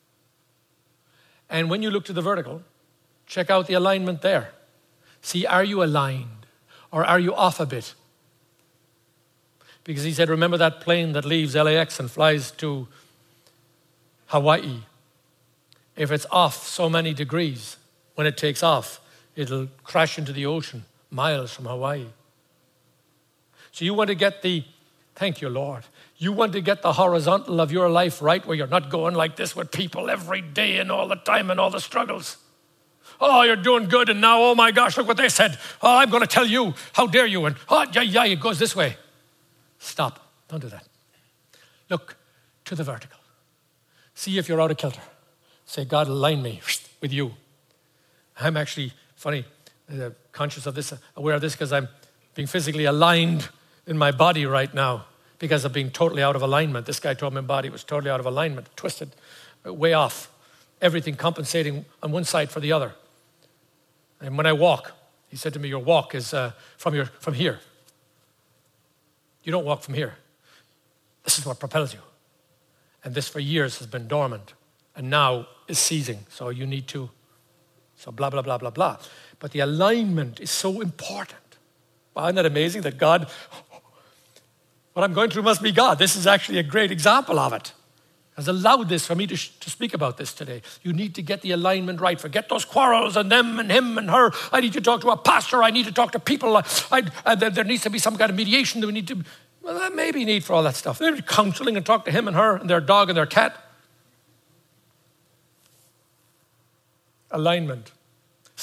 And when you look to the vertical, check out the alignment there. See, are you aligned or are you off a bit? Because he said, remember that plane that leaves LAX and flies to Hawaii? If it's off so many degrees, when it takes off, it'll crash into the ocean miles from Hawaii. So you want to get thank you, Lord. You want to get the horizontal of your life right, where you're not going like this with people every day and all the time and all the struggles. Oh, you're doing good, and now, oh my gosh, look what they said. Oh, I'm going to tell you, how dare you? And oh, yeah, it goes this way. Stop, don't do that. Look to the vertical. See if you're out of kilter. Say, God, align me with you. I'm actually, conscious of this, aware of this, because I'm being physically aligned in my body right now because of being totally out of alignment. This guy told me my body was totally out of alignment, twisted, way off. Everything compensating on one side for the other. And when I walk, he said to me, your walk is from here. You don't walk from here. This is what propels you. And this for years has been dormant and now is seizing. So you need to, blah, blah, blah, blah, blah. But the alignment is so important. Wow, isn't that amazing that God, what I'm going through must be God. This is actually a great example of it. Has allowed this for me to speak about this today. You need to get the alignment right. Forget those quarrels and them and him and her. I need to talk to a pastor. I need to talk to people. There needs to be some kind of mediation. That may be need for all that stuff. There's counseling and talk to him and her and their dog and their cat. Alignment.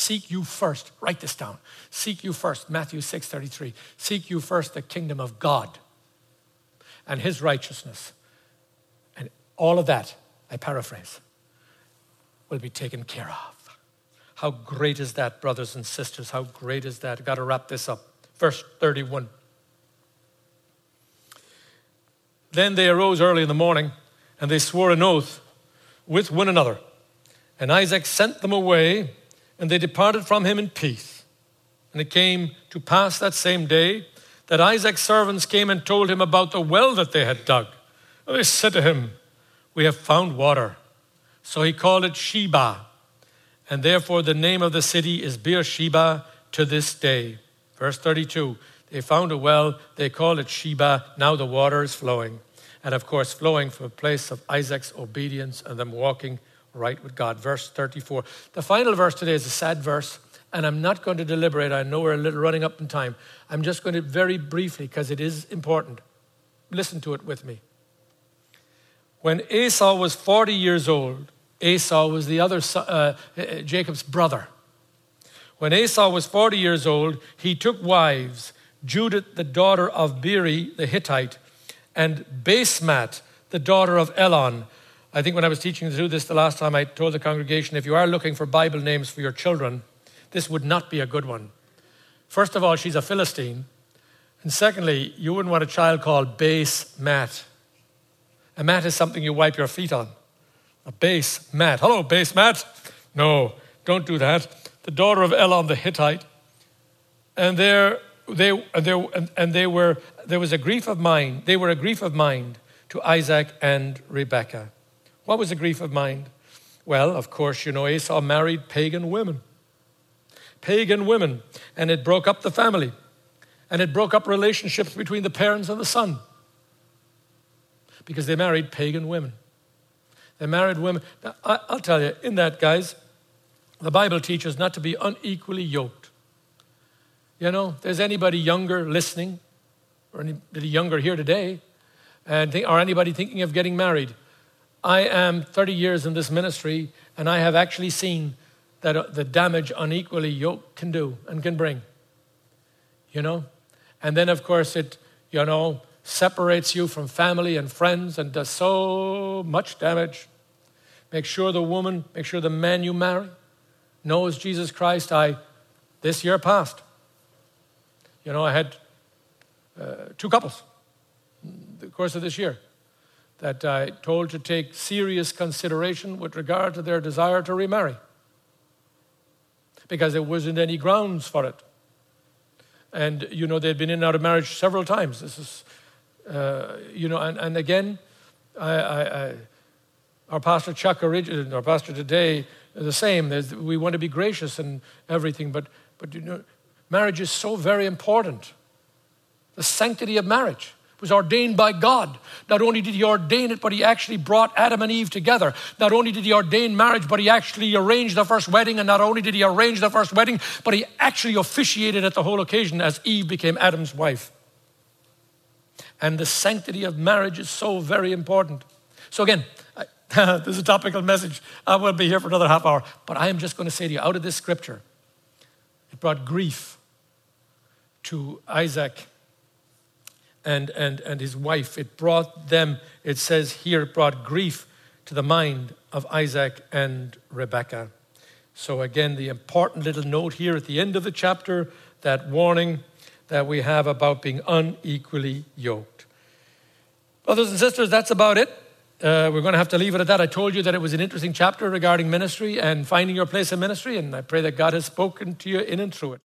seek you first. Write this down. Seek you first, Matthew 6:33. Seek you first the kingdom of God and his righteousness. And all of that, I paraphrase, will be taken care of. How great is that, brothers and sisters? How great is that? I've got to wrap this up. Verse 31. Then they arose early in the morning, and they swore an oath with one another. And Isaac sent them away, and they departed from him in peace. And it came to pass that same day that Isaac's servants came and told him about the well that they had dug. And they said to him, we have found water. So he called it Sheba, and therefore the name of the city is Beersheba to this day. Verse 32, they found a well, they called it Sheba, now the water is flowing. And of course, flowing from a place of Isaac's obedience and them walking right with God. Verse 34. The final verse today is a sad verse, and I'm not going to deliberate. I know we're a little running up in time. I'm just going to very briefly, because it is important. Listen to it with me. When Esau was 40 years old, Esau was the other Jacob's brother. When Esau was 40 years old, he took wives, Judith, the daughter of Beeri, the Hittite, and Basemat, the daughter of Elon. I think when I was teaching to do this the last time, I told the congregation, if you are looking for Bible names for your children, this would not be a good one. First of all, she's a Philistine. And secondly, you wouldn't want a child called Basemat. A mat is something you wipe your feet on. A base mat. Hello, base mat. No, don't do that. The daughter of Elon the Hittite. And there was a grief of mind. They were a grief of mind to Isaac and Rebekah. What was a grief of mind? Well, of course, you know, Esau married pagan women. Pagan women. And it broke up the family. And it broke up relationships between the parents and the son. Because they married pagan women. They married women. Now, I'll tell you, in that, guys, the Bible teaches not to be unequally yoked. You know, if there's anybody younger listening, or anybody younger here today, or anybody thinking of getting married, I am 30 years in this ministry, and I have actually seen that the damage unequally yoked can do and can bring. You know? And then, of course, it, you know, separates you from family and friends and does so much damage. Make sure the man you marry knows Jesus Christ. This year past, you know, I had 2 couples in the course of this year that I told to take serious consideration with regard to their desire to remarry, because there wasn't any grounds for it. And, you know, they'd been in and out of marriage several times. This is, you know, and again, our pastor Chuck, our pastor today, the same. We want to be gracious and everything, but you know, marriage is so very important. The sanctity of marriage was ordained by God. Not only did he ordain it, but he actually brought Adam and Eve together. Not only did he ordain marriage, but he actually arranged the first wedding. And not only did he arrange the first wedding, but he actually officiated at the whole occasion as Eve became Adam's wife. And the sanctity of marriage is so very important. So again, this is a topical message. I will be here for another half hour. But I am just going to say to you, out of this scripture, it brought grief to Isaac and his wife. It brought them, it says here, it brought grief to the mind of Isaac and Rebekah. So again, the important little note here at the end of the chapter, that warning that we have about being unequally yoked. Brothers and sisters, that's about it. We're going to have to leave it at that. I told you that it was an interesting chapter regarding ministry and finding your place in ministry, and I pray that God has spoken to you in and through it.